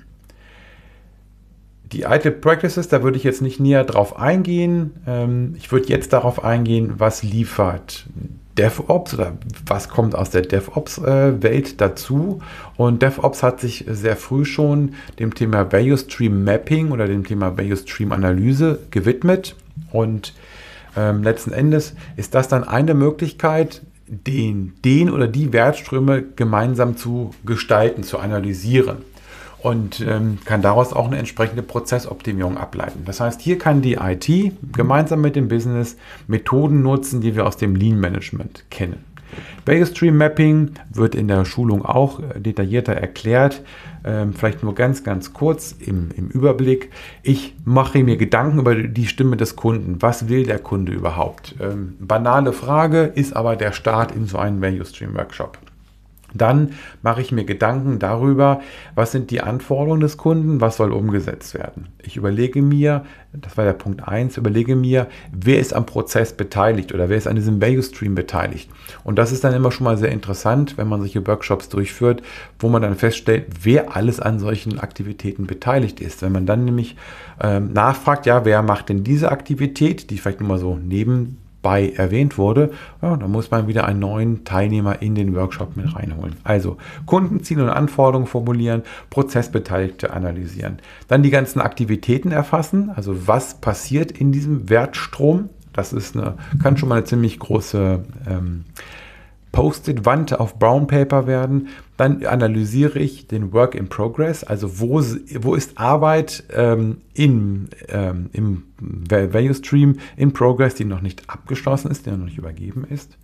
Die Eitel Practices, da würde ich jetzt nicht näher drauf eingehen. Ich würde jetzt darauf eingehen, was liefert DevOps oder was kommt aus der DevOps-Welt dazu. Und DevOps hat sich sehr früh schon dem Thema Value Stream Mapping oder dem Thema Value Stream Analyse gewidmet. Und Ähm, letzten Endes ist das dann eine Möglichkeit, den, den oder die Wertströme gemeinsam zu gestalten, zu analysieren, und ähm, kann daraus auch eine entsprechende Prozessoptimierung ableiten. Das heißt, hier kann die I T gemeinsam mit dem Business Methoden nutzen, die wir aus dem Lean Management kennen. Value Stream Mapping wird in der Schulung auch detaillierter erklärt. ähm, vielleicht nur ganz, ganz kurz im, im Überblick. Ich mache mir Gedanken über die Stimme des Kunden. Was will der Kunde überhaupt? Ähm, banale Frage, ist aber der Start in so einen Value Stream Workshop. Dann mache ich mir Gedanken darüber, was sind die Anforderungen des Kunden, was soll umgesetzt werden. Ich überlege mir, das war der Punkt eins, überlege mir, wer ist am Prozess beteiligt oder wer ist an diesem Value Stream beteiligt. Und das ist dann immer schon mal sehr interessant, wenn man solche Workshops durchführt, wo man dann feststellt, wer alles an solchen Aktivitäten beteiligt ist. Wenn man dann nämlich ähm, nachfragt, ja, wer macht denn diese Aktivität, die vielleicht nur mal so neben bei erwähnt wurde, ja, dann muss man wieder einen neuen Teilnehmer in den Workshop mit reinholen. Also Kundenziele und Anforderungen formulieren, Prozessbeteiligte analysieren. Dann die ganzen Aktivitäten erfassen, also was passiert in diesem Wertstrom. Das ist eine, kann schon mal eine ziemlich große ähm, Post-it-Wand auf Brown Paper werden. Dann analysiere ich den Work in Progress, also wo, wo ist Arbeit ähm, in, ähm, im Value Stream in Progress, die noch nicht abgeschlossen ist, die noch nicht übergeben ist.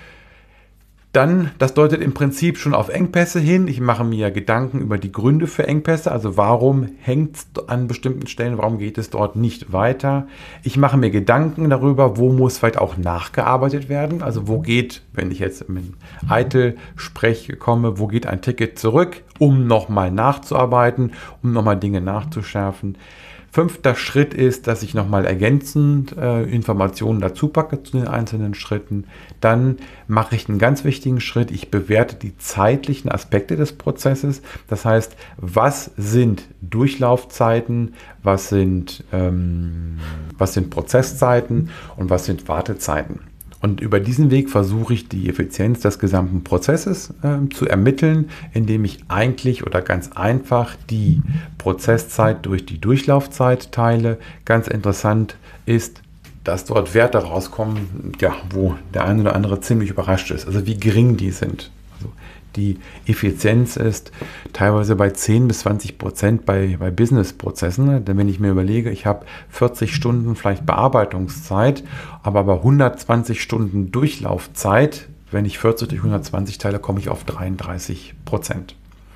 Dann, das deutet im Prinzip schon auf Engpässe hin. Ich mache mir Gedanken über die Gründe für Engpässe, also warum hängt es an bestimmten Stellen, warum geht es dort nicht weiter. Ich mache mir Gedanken darüber, wo muss vielleicht auch nachgearbeitet werden, also wo geht, wenn ich jetzt mit Eitel-Sprech komme, wo geht ein Ticket zurück, um nochmal nachzuarbeiten, um nochmal Dinge nachzuschärfen. Fünfter Schritt ist, dass ich nochmal ergänzend äh, Informationen dazu packe zu den einzelnen Schritten. Dann mache ich einen ganz wichtigen Schritt. Ich bewerte die zeitlichen Aspekte des Prozesses. Das heißt, was sind Durchlaufzeiten, was sind, ähm, was sind Prozesszeiten und was sind Wartezeiten. Und über diesen Weg versuche ich die Effizienz des gesamten Prozesses äh, zu ermitteln, indem ich eigentlich oder ganz einfach die Prozesszeit durch die Durchlaufzeit teile. Ganz interessant ist, dass dort Werte rauskommen, ja, wo der eine oder andere ziemlich überrascht ist, also wie gering die sind. Also die Effizienz ist teilweise bei zehn bis zwanzig Prozent bei, bei Business-Prozessen. Denn wenn ich mir überlege, ich habe vierzig Stunden vielleicht Bearbeitungszeit, aber bei hundertzwanzig Stunden Durchlaufzeit, wenn ich vierzig durch hundertzwanzig teile, komme ich auf dreiunddreißig Prozent.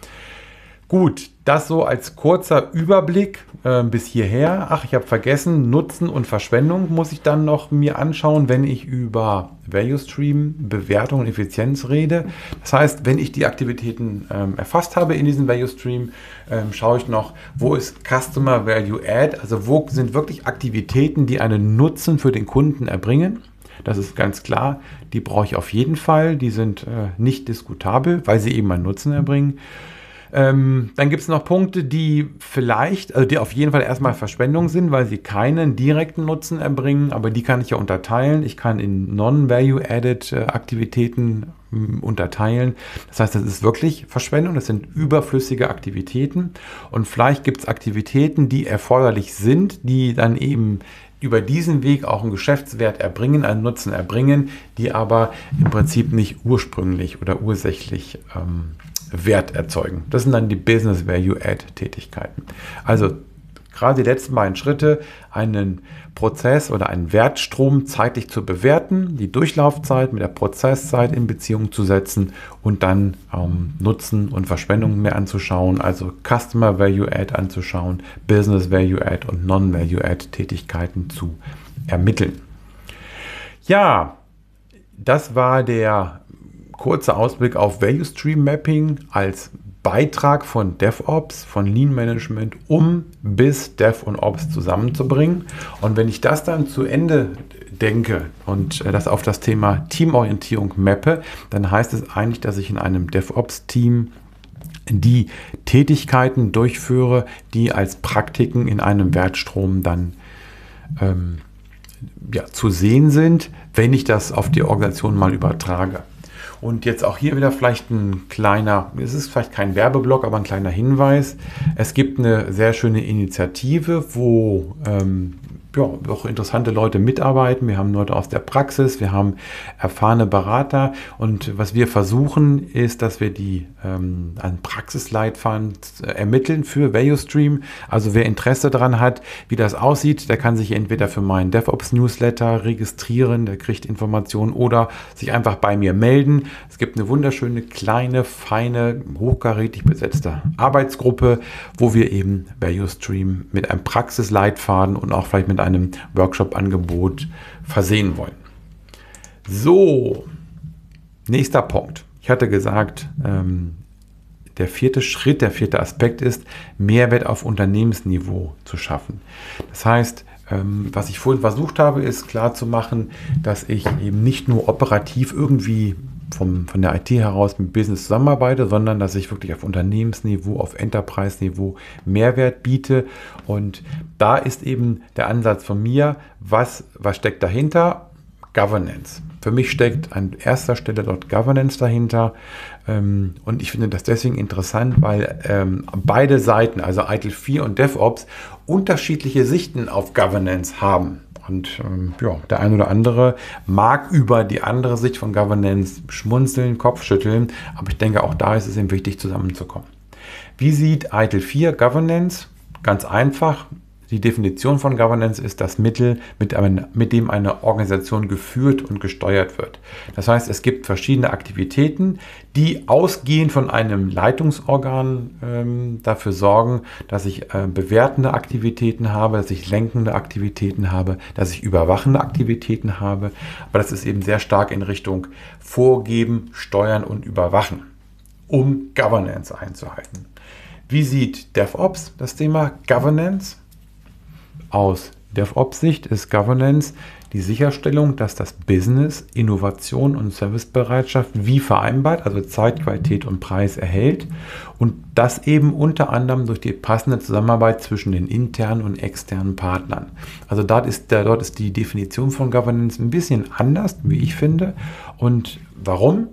Gut, das so als kurzer Überblick äh, bis hierher. Ach, ich habe vergessen, Nutzen und Verschwendung muss ich dann noch mir anschauen, wenn ich über Value Stream, Bewertung und Effizienz rede. Das heißt, wenn ich die Aktivitäten ähm, erfasst habe in diesem Value Stream, ähm, schaue ich noch, wo ist Customer Value Add, also wo sind wirklich Aktivitäten, die einen Nutzen für den Kunden erbringen. Das ist ganz klar, die brauche ich auf jeden Fall, die sind äh, nicht diskutabel, weil sie eben einen Nutzen erbringen. Ähm, dann gibt es noch Punkte, die vielleicht, also die auf jeden Fall erstmal Verschwendung sind, weil sie keinen direkten Nutzen erbringen, aber die kann ich ja unterteilen. Ich kann in Non-Value-Added Aktivitäten äh, unterteilen. Das heißt, das ist wirklich Verschwendung, das sind überflüssige Aktivitäten und vielleicht gibt es Aktivitäten, die erforderlich sind, die dann eben über diesen Weg auch einen Geschäftswert erbringen, einen Nutzen erbringen, die aber im Prinzip nicht ursprünglich oder ursächlich ähm, Wert erzeugen. Das sind dann die Business Value Add Tätigkeiten. Also gerade die letzten beiden Schritte, einen Prozess oder einen Wertstrom zeitlich zu bewerten, die Durchlaufzeit mit der Prozesszeit in Beziehung zu setzen und dann ähm, Nutzen und Verschwendung mehr anzuschauen, also Customer Value Add anzuschauen, Business Value Add und Non-Value Add Tätigkeiten zu ermitteln. Ja, das war der kurzer Ausblick auf Value Stream Mapping als Beitrag von DevOps, von Lean Management, um bis Dev und Ops zusammenzubringen. Und wenn ich das dann zu Ende denke und das auf das Thema Teamorientierung mappe, dann heißt es eigentlich, dass ich in einem DevOps-Team die Tätigkeiten durchführe, die als Praktiken in einem Wertstrom dann ähm, ja, zu sehen sind, wenn ich das auf die Organisation mal übertrage. Und jetzt auch hier wieder vielleicht ein kleiner, es ist vielleicht kein Werbeblock, aber ein kleiner Hinweis. Es gibt eine sehr schöne Initiative, wo ähm, ja, auch interessante Leute mitarbeiten. Wir haben Leute aus der Praxis, wir haben erfahrene Berater und was wir versuchen ist, dass wir die ähm, einen Praxisleitfaden ermitteln für ValueStream. Also wer Interesse daran hat, wie das aussieht, der kann sich entweder für meinen DevOps-Newsletter registrieren, der kriegt Informationen oder sich einfach bei mir melden. Es gibt eine wunderschöne, kleine, feine, hochkarätig besetzte Arbeitsgruppe, wo wir eben ValueStream mit einem Praxisleitfaden und auch vielleicht mit einem Workshop-Angebot versehen wollen. So, nächster Punkt. Ich hatte gesagt, ähm, der vierte Schritt, der vierte Aspekt ist, Mehrwert auf Unternehmensniveau zu schaffen. Das heißt, ähm, was ich vorhin versucht habe, ist klar zu machen, dass ich eben nicht nur operativ irgendwie Vom, von der I T heraus mit Business zusammenarbeite, sondern dass ich wirklich auf Unternehmensniveau, auf Enterprise-Niveau Mehrwert biete. Und da ist eben der Ansatz von mir, was, was steckt dahinter? Governance. Für mich steckt an erster Stelle dort Governance dahinter. Und ich finde das deswegen interessant, weil beide Seiten, also I T I L vier und DevOps, unterschiedliche Sichten auf Governance haben. Und ähm, ja, der eine oder andere mag über die andere Sicht von Governance schmunzeln, Kopfschütteln, aber ich denke, auch da ist es eben wichtig, zusammenzukommen. Wie sieht I T I L vier Governance? Ganz einfach. Die Definition von Governance ist das Mittel, mit, einem, mit dem eine Organisation geführt und gesteuert wird. Das heißt, es gibt verschiedene Aktivitäten, die ausgehend von einem Leitungsorgan ähm, dafür sorgen, dass ich äh, bewertende Aktivitäten habe, dass ich lenkende Aktivitäten habe, dass ich überwachende Aktivitäten habe. Aber das ist eben sehr stark in Richtung Vorgeben, Steuern und Überwachen, um Governance einzuhalten. Wie sieht DevOps das Thema Governance? Aus DevOps-Sicht ist Governance die Sicherstellung, dass das Business Innovation und Servicebereitschaft wie vereinbart, also Zeit, Qualität und Preis erhält und das eben unter anderem durch die passende Zusammenarbeit zwischen den internen und externen Partnern. Also dort ist, der, dort ist die Definition von Governance ein bisschen anders, wie ich finde. Und warum?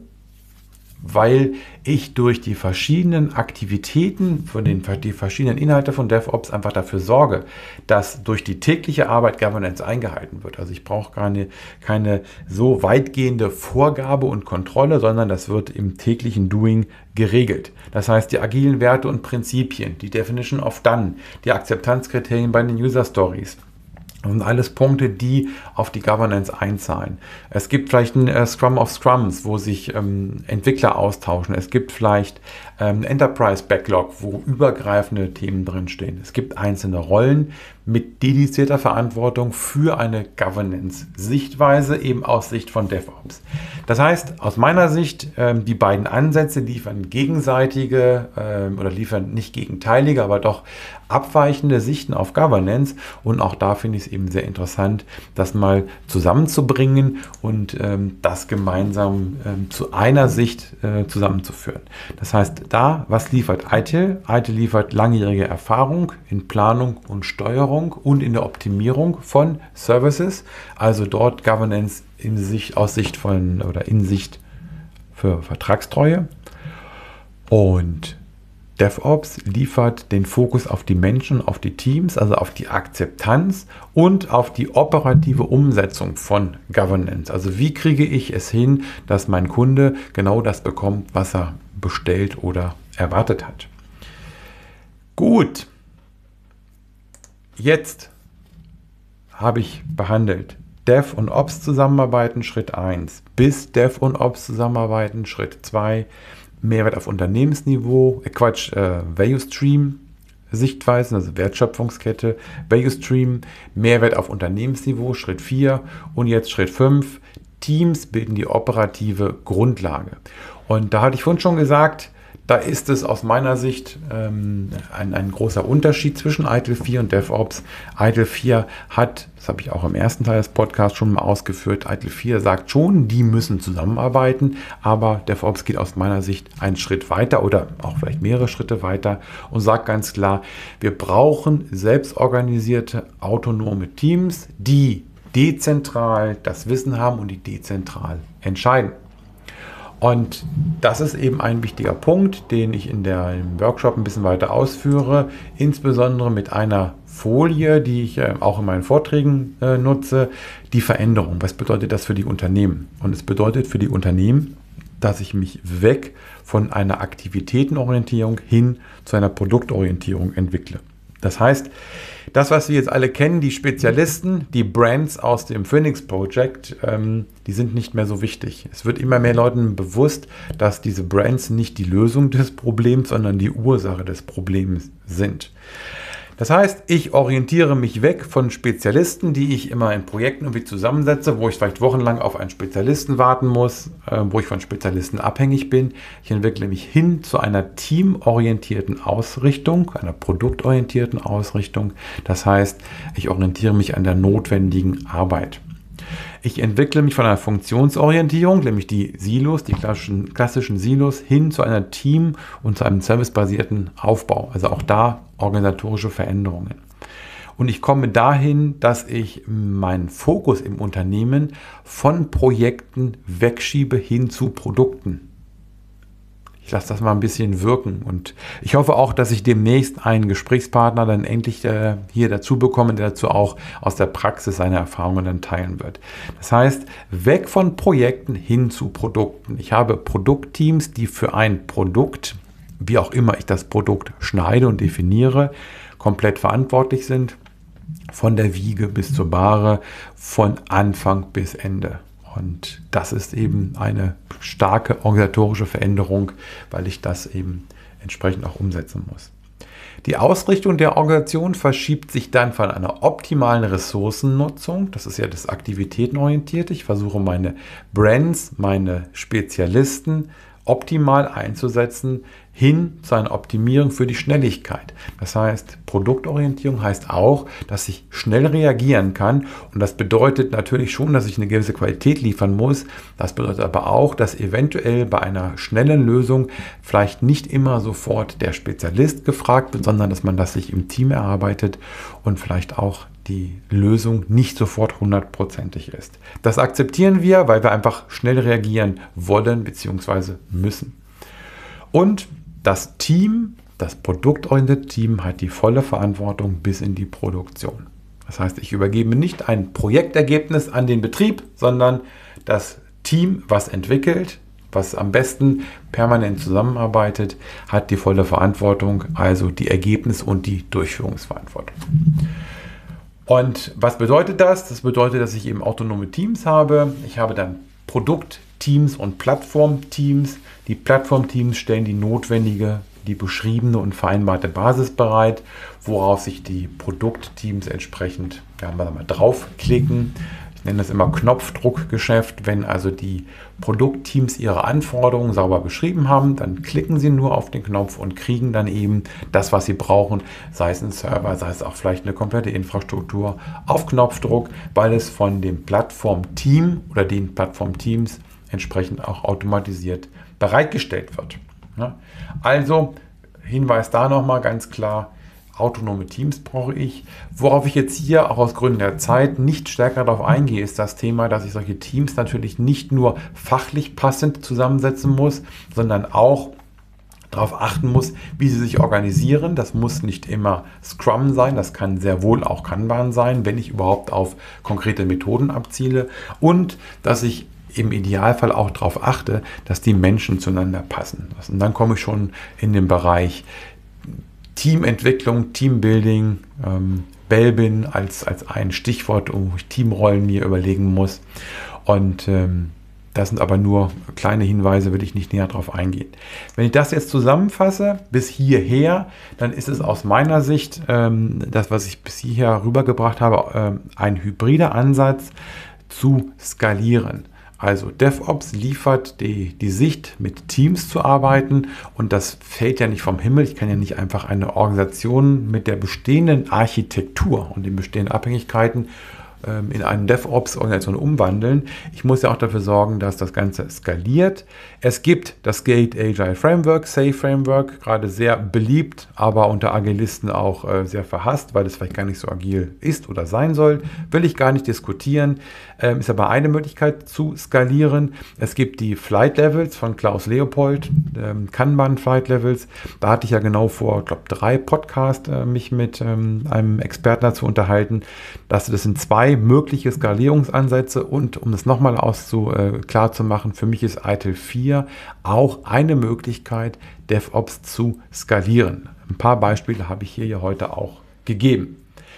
Weil ich durch die verschiedenen Aktivitäten, von den die verschiedenen Inhalte von DevOps einfach dafür sorge, dass durch die tägliche Arbeit Governance eingehalten wird. Also ich brauche keine, keine so weitgehende Vorgabe und Kontrolle, sondern das wird im täglichen Doing geregelt. Das heißt, die agilen Werte und Prinzipien, die Definition of Done, die Akzeptanzkriterien bei den User Stories, und alles Punkte, die auf die Governance einzahlen. Es gibt vielleicht ein äh, Scrum of Scrums, wo sich ähm, Entwickler austauschen. Es gibt vielleicht ähm, Enterprise Backlog, wo übergreifende Themen drinstehen. Es gibt einzelne Rollen mit dedizierter Verantwortung für eine Governance-Sichtweise, eben aus Sicht von DevOps. Das heißt, aus meiner Sicht, ähm, die beiden Ansätze liefern gegenseitige ähm, oder liefern nicht gegenteilige, aber doch abweichende Sichten auf Governance. Und auch da finde ich es eben sehr interessant, das mal zusammenzubringen und ähm, das gemeinsam ähm, zu einer Sicht äh, zusammenzuführen. Das heißt, da, was liefert I T I L? I T I L liefert langjährige Erfahrung in Planung und Steuerung und in der Optimierung von Services, also dort Governance in Sicht, aus Sicht von oder in Sicht für Vertragstreue. Und DevOps liefert den Fokus auf die Menschen, auf die Teams, also auf die Akzeptanz und auf die operative Umsetzung von Governance. Also wie kriege ich es hin, dass mein Kunde genau das bekommt, was er bestellt oder erwartet hat. Gut, jetzt habe ich behandelt Dev und Ops zusammenarbeiten, Schritt eins, bis Dev und Ops zusammenarbeiten, Schritt zwei, Mehrwert auf Unternehmensniveau, äh Quatsch, äh, ValueStream Sichtweisen, also Wertschöpfungskette, ValueStream, Mehrwert auf Unternehmensniveau, Schritt vier und jetzt Schritt fünf, Teams bilden die operative Grundlage. Und da hatte ich vorhin schon gesagt, da ist es aus meiner Sicht ähm, ein, ein großer Unterschied zwischen I T I L vier und DevOps. I T I L vier hat, das habe ich auch im ersten Teil des Podcasts schon mal ausgeführt, I T I L vier sagt schon, die müssen zusammenarbeiten, aber DevOps geht aus meiner Sicht einen Schritt weiter oder auch vielleicht mehrere Schritte weiter und sagt ganz klar, wir brauchen selbstorganisierte, autonome Teams, die dezentral das Wissen haben und die dezentral entscheiden. Und das ist eben ein wichtiger Punkt, den ich in der, im Workshop ein bisschen weiter ausführe, insbesondere mit einer Folie, die ich äh, auch in meinen Vorträgen äh, nutze, die Veränderung. Was bedeutet das für die Unternehmen? Und es bedeutet für die Unternehmen, dass ich mich weg von einer Aktivitätenorientierung hin zu einer Produktorientierung entwickle. Das heißt, das, was wir jetzt alle kennen, die Spezialisten, die Brands aus dem Phoenix Project, ähm, die sind nicht mehr so wichtig. Es wird immer mehr Leuten bewusst, dass diese Brands nicht die Lösung des Problems, sondern die Ursache des Problems sind. Das heißt, ich orientiere mich weg von Spezialisten, die ich immer in Projekten irgendwie zusammensetze, wo ich vielleicht wochenlang auf einen Spezialisten warten muss, äh, wo ich von Spezialisten abhängig bin. Ich entwickle mich hin zu einer teamorientierten Ausrichtung, einer produktorientierten Ausrichtung. Das heißt, ich orientiere mich an der notwendigen Arbeit. Ich entwickle mich von einer Funktionsorientierung, nämlich die Silos, die klassischen, klassischen Silos, hin zu einer Team- und zu einem servicebasierten Aufbau. Also auch da organisatorische Veränderungen. Und ich komme dahin, dass ich meinen Fokus im Unternehmen von Projekten wegschiebe hin zu Produkten. Ich lasse das mal ein bisschen wirken und ich hoffe auch, dass ich demnächst einen Gesprächspartner dann endlich äh, hier dazu bekomme, der dazu auch aus der Praxis seine Erfahrungen dann teilen wird. Das heißt, weg von Projekten hin zu Produkten. Ich habe Produktteams, die für ein Produkt, wie auch immer ich das Produkt schneide und definiere, komplett verantwortlich sind, von der Wiege bis zur Bahre, von Anfang bis Ende. Und das ist eben eine starke organisatorische Veränderung, weil ich das eben entsprechend auch umsetzen muss. Die Ausrichtung der Organisation verschiebt sich dann von einer optimalen Ressourcennutzung, das ist ja das Aktivitätenorientierte. Ich versuche meine Brands, meine Spezialisten optimal einzusetzen, hin zu einer Optimierung für die Schnelligkeit. Das heißt, Produktorientierung heißt auch, dass ich schnell reagieren kann und das bedeutet natürlich schon, dass ich eine gewisse Qualität liefern muss. Das bedeutet aber auch, dass eventuell bei einer schnellen Lösung vielleicht nicht immer sofort der Spezialist gefragt wird, sondern dass man das sich im Team erarbeitet und vielleicht auch die Lösung nicht sofort hundertprozentig ist. Das akzeptieren wir, weil wir einfach schnell reagieren wollen bzw. müssen. Und das Team, das produktorientierte Team hat die volle Verantwortung bis in die Produktion. Das heißt, ich übergebe nicht ein Projektergebnis an den Betrieb, sondern das Team, was entwickelt, was am besten permanent zusammenarbeitet, hat die volle Verantwortung, also die Ergebnis- und die Durchführungsverantwortung. Und was bedeutet das? Das bedeutet, dass ich eben autonome Teams habe. Ich habe dann Produktteams und Plattformteams. Die Plattformteams stellen die notwendige, die beschriebene und vereinbarte Basis bereit, worauf sich die Produktteams entsprechend ja, mal draufklicken. Ich nenne das immer Knopfdruckgeschäft. Wenn also die Produktteams ihre Anforderungen sauber beschrieben haben, dann klicken sie nur auf den Knopf und kriegen dann eben das, was sie brauchen, sei es ein Server, sei es auch vielleicht eine komplette Infrastruktur auf Knopfdruck, weil es von dem Plattformteam oder den Plattformteams entsprechend auch automatisiert bereitgestellt wird. Ja? Also Hinweis da nochmal ganz klar, autonome Teams brauche ich. Worauf ich jetzt hier auch aus Gründen der Zeit nicht stärker darauf eingehe, ist das Thema, dass ich solche Teams natürlich nicht nur fachlich passend zusammensetzen muss, sondern auch darauf achten muss, wie sie sich organisieren. Das muss nicht immer Scrum sein, das kann sehr wohl auch Kanban sein, wenn ich überhaupt auf konkrete Methoden abziele. Und dass ich im Idealfall auch darauf achte, dass die Menschen zueinander passen. Und dann komme ich schon in den Bereich Teamentwicklung, Teambuilding, ähm, Belbin als, als ein Stichwort, wo ich Teamrollen mir überlegen muss. Und ähm, das sind aber nur kleine Hinweise, will ich nicht näher drauf eingehen. Wenn ich das jetzt zusammenfasse, bis hierher, dann ist es aus meiner Sicht, ähm, das, was ich bis hierher rübergebracht habe, ähm, ein hybrider Ansatz zu skalieren. Also DevOps liefert die, die Sicht, mit Teams zu arbeiten und das fällt ja nicht vom Himmel. Ich kann ja nicht einfach eine Organisation mit der bestehenden Architektur und den bestehenden Abhängigkeiten ähm, in eine DevOps-Organisation umwandeln. Ich muss ja auch dafür sorgen, dass das Ganze skaliert. Es gibt das Gate Agile Framework, Safe Framework, gerade sehr beliebt, aber unter Agilisten auch äh, sehr verhasst, weil es vielleicht gar nicht so agil ist oder sein soll. Will ich gar nicht diskutieren. Ähm, ist aber eine Möglichkeit zu skalieren. Es gibt die Flight Levels von Klaus Leopold, ähm, Kanban Flight Levels. Da hatte ich ja genau vor, ich glaube, drei Podcasts äh, mich mit ähm, einem Experten dazu unterhalten. dass Das sind zwei mögliche Skalierungsansätze und um das nochmal auszu, äh, klar zu machen, für mich ist ITIL vier auch eine Möglichkeit, DevOps zu skalieren. Ein paar Beispiele habe ich hier ja heute auch gegeben.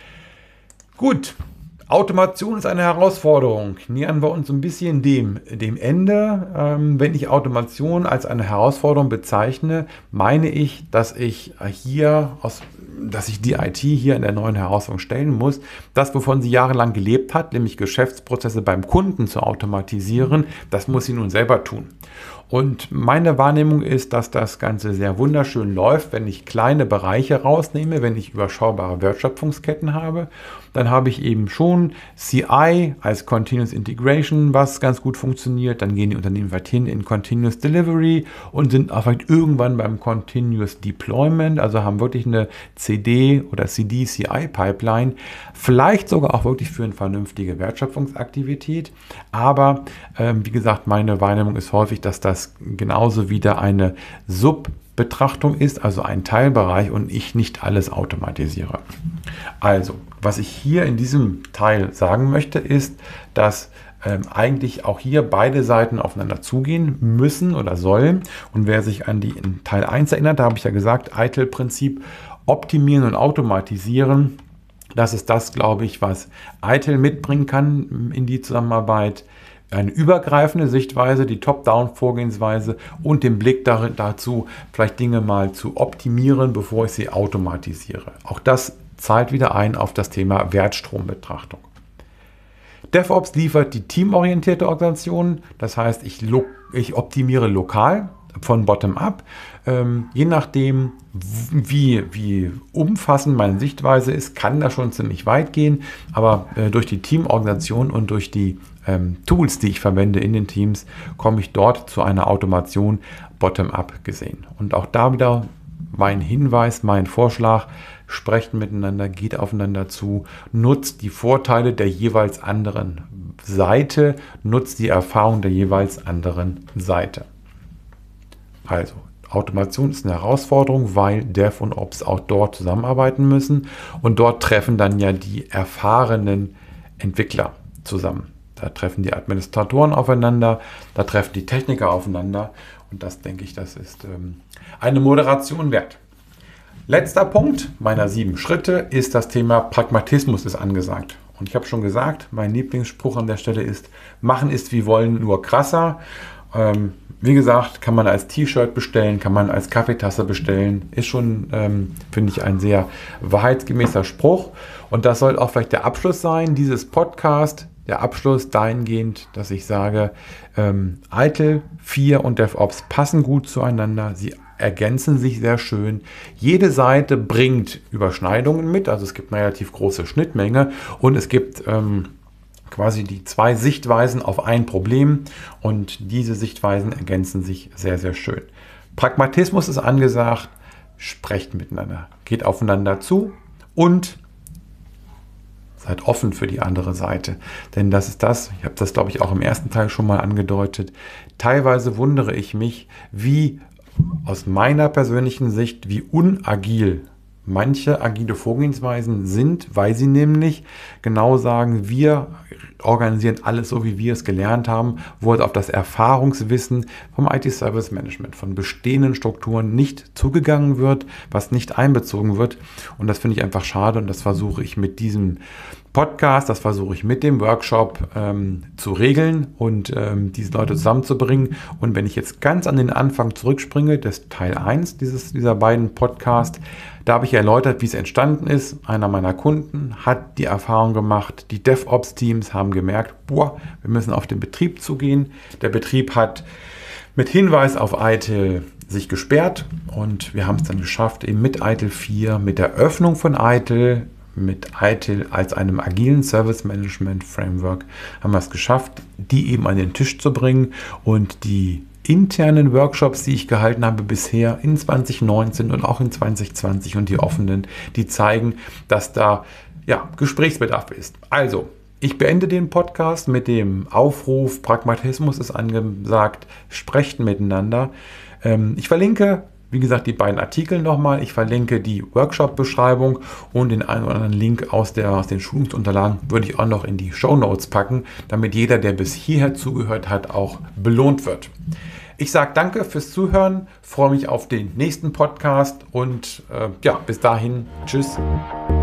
Gut. Automation ist eine Herausforderung. Nähern wir uns ein bisschen dem, dem Ende. Ähm, wenn ich Automation als eine Herausforderung bezeichne, meine ich, dass ich hier aus, dass ich die I T hier in der neuen Herausforderung stellen muss. Das, wovon sie jahrelang gelebt hat, nämlich Geschäftsprozesse beim Kunden zu automatisieren, das muss sie nun selber tun. Und meine Wahrnehmung ist, dass das Ganze sehr wunderschön läuft, wenn ich kleine Bereiche rausnehme, wenn ich überschaubare Wertschöpfungsketten habe. Dann habe ich eben schon C I als Continuous Integration, was ganz gut funktioniert. Dann gehen die Unternehmen weit hin in Continuous Delivery und sind auch vielleicht irgendwann beim Continuous Deployment, also haben wirklich eine C D oder C D C I Pipeline, vielleicht sogar auch wirklich für eine vernünftige Wertschöpfungsaktivität. Aber ähm, wie gesagt, meine Wahrnehmung ist häufig, dass das genauso wieder eine Subbetrachtung ist, also ein Teilbereich und ich nicht alles automatisiere. Also, was ich hier in diesem Teil sagen möchte, ist, dass ähm, eigentlich auch hier beide Seiten aufeinander zugehen müssen oder sollen. Und wer sich an die in Teil eins erinnert, da habe ich ja gesagt, ITIL-Prinzip optimieren und automatisieren. Das ist das, glaube ich, was ITIL mitbringen kann in die Zusammenarbeit. Eine übergreifende Sichtweise, die Top-Down-Vorgehensweise und den Blick dazu, vielleicht Dinge mal zu optimieren, bevor ich sie automatisiere. Auch das zahlt wieder ein auf das Thema Wertstrombetrachtung. DevOps liefert die teamorientierte Organisation, das heißt, ich, lo- ich optimiere lokal von Bottom-up. Ähm, je nachdem, wie, wie umfassend meine Sichtweise ist, kann das schon ziemlich weit gehen, aber äh, durch die Teamorganisation und durch die ähm, Tools, die ich verwende in den Teams, komme ich dort zu einer Automation Bottom-up gesehen. Und auch da wieder mein Hinweis, mein Vorschlag: Sprecht miteinander, geht aufeinander zu, nutzt die Vorteile der jeweils anderen Seite, nutzt die Erfahrung der jeweils anderen Seite. Also, Automation ist eine Herausforderung, weil Dev und Ops auch dort zusammenarbeiten müssen und dort treffen dann ja die erfahrenen Entwickler zusammen. Da treffen die Administratoren aufeinander, da treffen die Techniker aufeinander und das, denke ich, das ist ähm, eine Moderation wert. Letzter Punkt meiner sieben Schritte ist das Thema Pragmatismus ist angesagt. Und ich habe schon gesagt, mein Lieblingsspruch an der Stelle ist: Machen ist wie wollen, nur krasser. Ähm, wie gesagt, kann man als T-Shirt bestellen, kann man als Kaffeetasse bestellen. Ist schon, ähm, finde ich, ein sehr wahrheitsgemäßer Spruch. Und das soll auch vielleicht der Abschluss sein, dieses Podcast. Der Abschluss dahingehend, dass ich sage, ähm, ITIL vier und DevOps passen gut zueinander. Sie ergänzen sich sehr schön. Jede Seite bringt Überschneidungen mit, also es gibt eine relativ große Schnittmenge und es gibt ähm, quasi die zwei Sichtweisen auf ein Problem und diese Sichtweisen ergänzen sich sehr, sehr schön. Pragmatismus ist angesagt, sprecht miteinander, geht aufeinander zu und seid offen für die andere Seite. Denn das ist das, ich habe das, glaube ich, auch im ersten Teil schon mal angedeutet, teilweise wundere ich mich, wie aus meiner persönlichen Sicht, wie unagil manche agile Vorgehensweisen sind, weil sie nämlich genau sagen, wir organisieren alles so, wie wir es gelernt haben, wo es auf das Erfahrungswissen vom I T-Service Management, von bestehenden Strukturen nicht zugegangen wird, was nicht einbezogen wird. Und das finde ich einfach schade und das versuche ich mit diesem Podcast, das versuche ich mit dem Workshop ähm, zu regeln und ähm, diese Leute zusammenzubringen. Und wenn ich jetzt ganz an den Anfang zurückspringe, das Teil eins dieses, dieser beiden Podcasts, da habe ich erläutert, wie es entstanden ist. Einer meiner Kunden hat die Erfahrung gemacht, die DevOps-Teams haben gemerkt, boah, wir müssen auf den Betrieb zugehen. Der Betrieb hat mit Hinweis auf ITIL sich gesperrt und wir haben es dann geschafft, eben mit ITIL vier, mit der Öffnung von ITIL, mit I T I L als einem agilen Service Management Framework haben wir es geschafft, die eben an den Tisch zu bringen und die internen Workshops, die ich gehalten habe bisher in zwanzig neunzehn und auch in zwanzig zwanzig und die offenen, die zeigen, dass da ja, Gesprächsbedarf ist. Also, ich beende den Podcast mit dem Aufruf, Pragmatismus ist angesagt, sprecht miteinander. Ähm, ich verlinke, wie gesagt, die beiden Artikel nochmal. Ich verlinke die Workshop-Beschreibung und den einen oder anderen Link aus, der, aus den Schulungsunterlagen würde ich auch noch in die Shownotes packen, damit jeder, der bis hierher zugehört hat, auch belohnt wird. Ich sage danke fürs Zuhören, freue mich auf den nächsten Podcast und äh, ja, bis dahin, tschüss.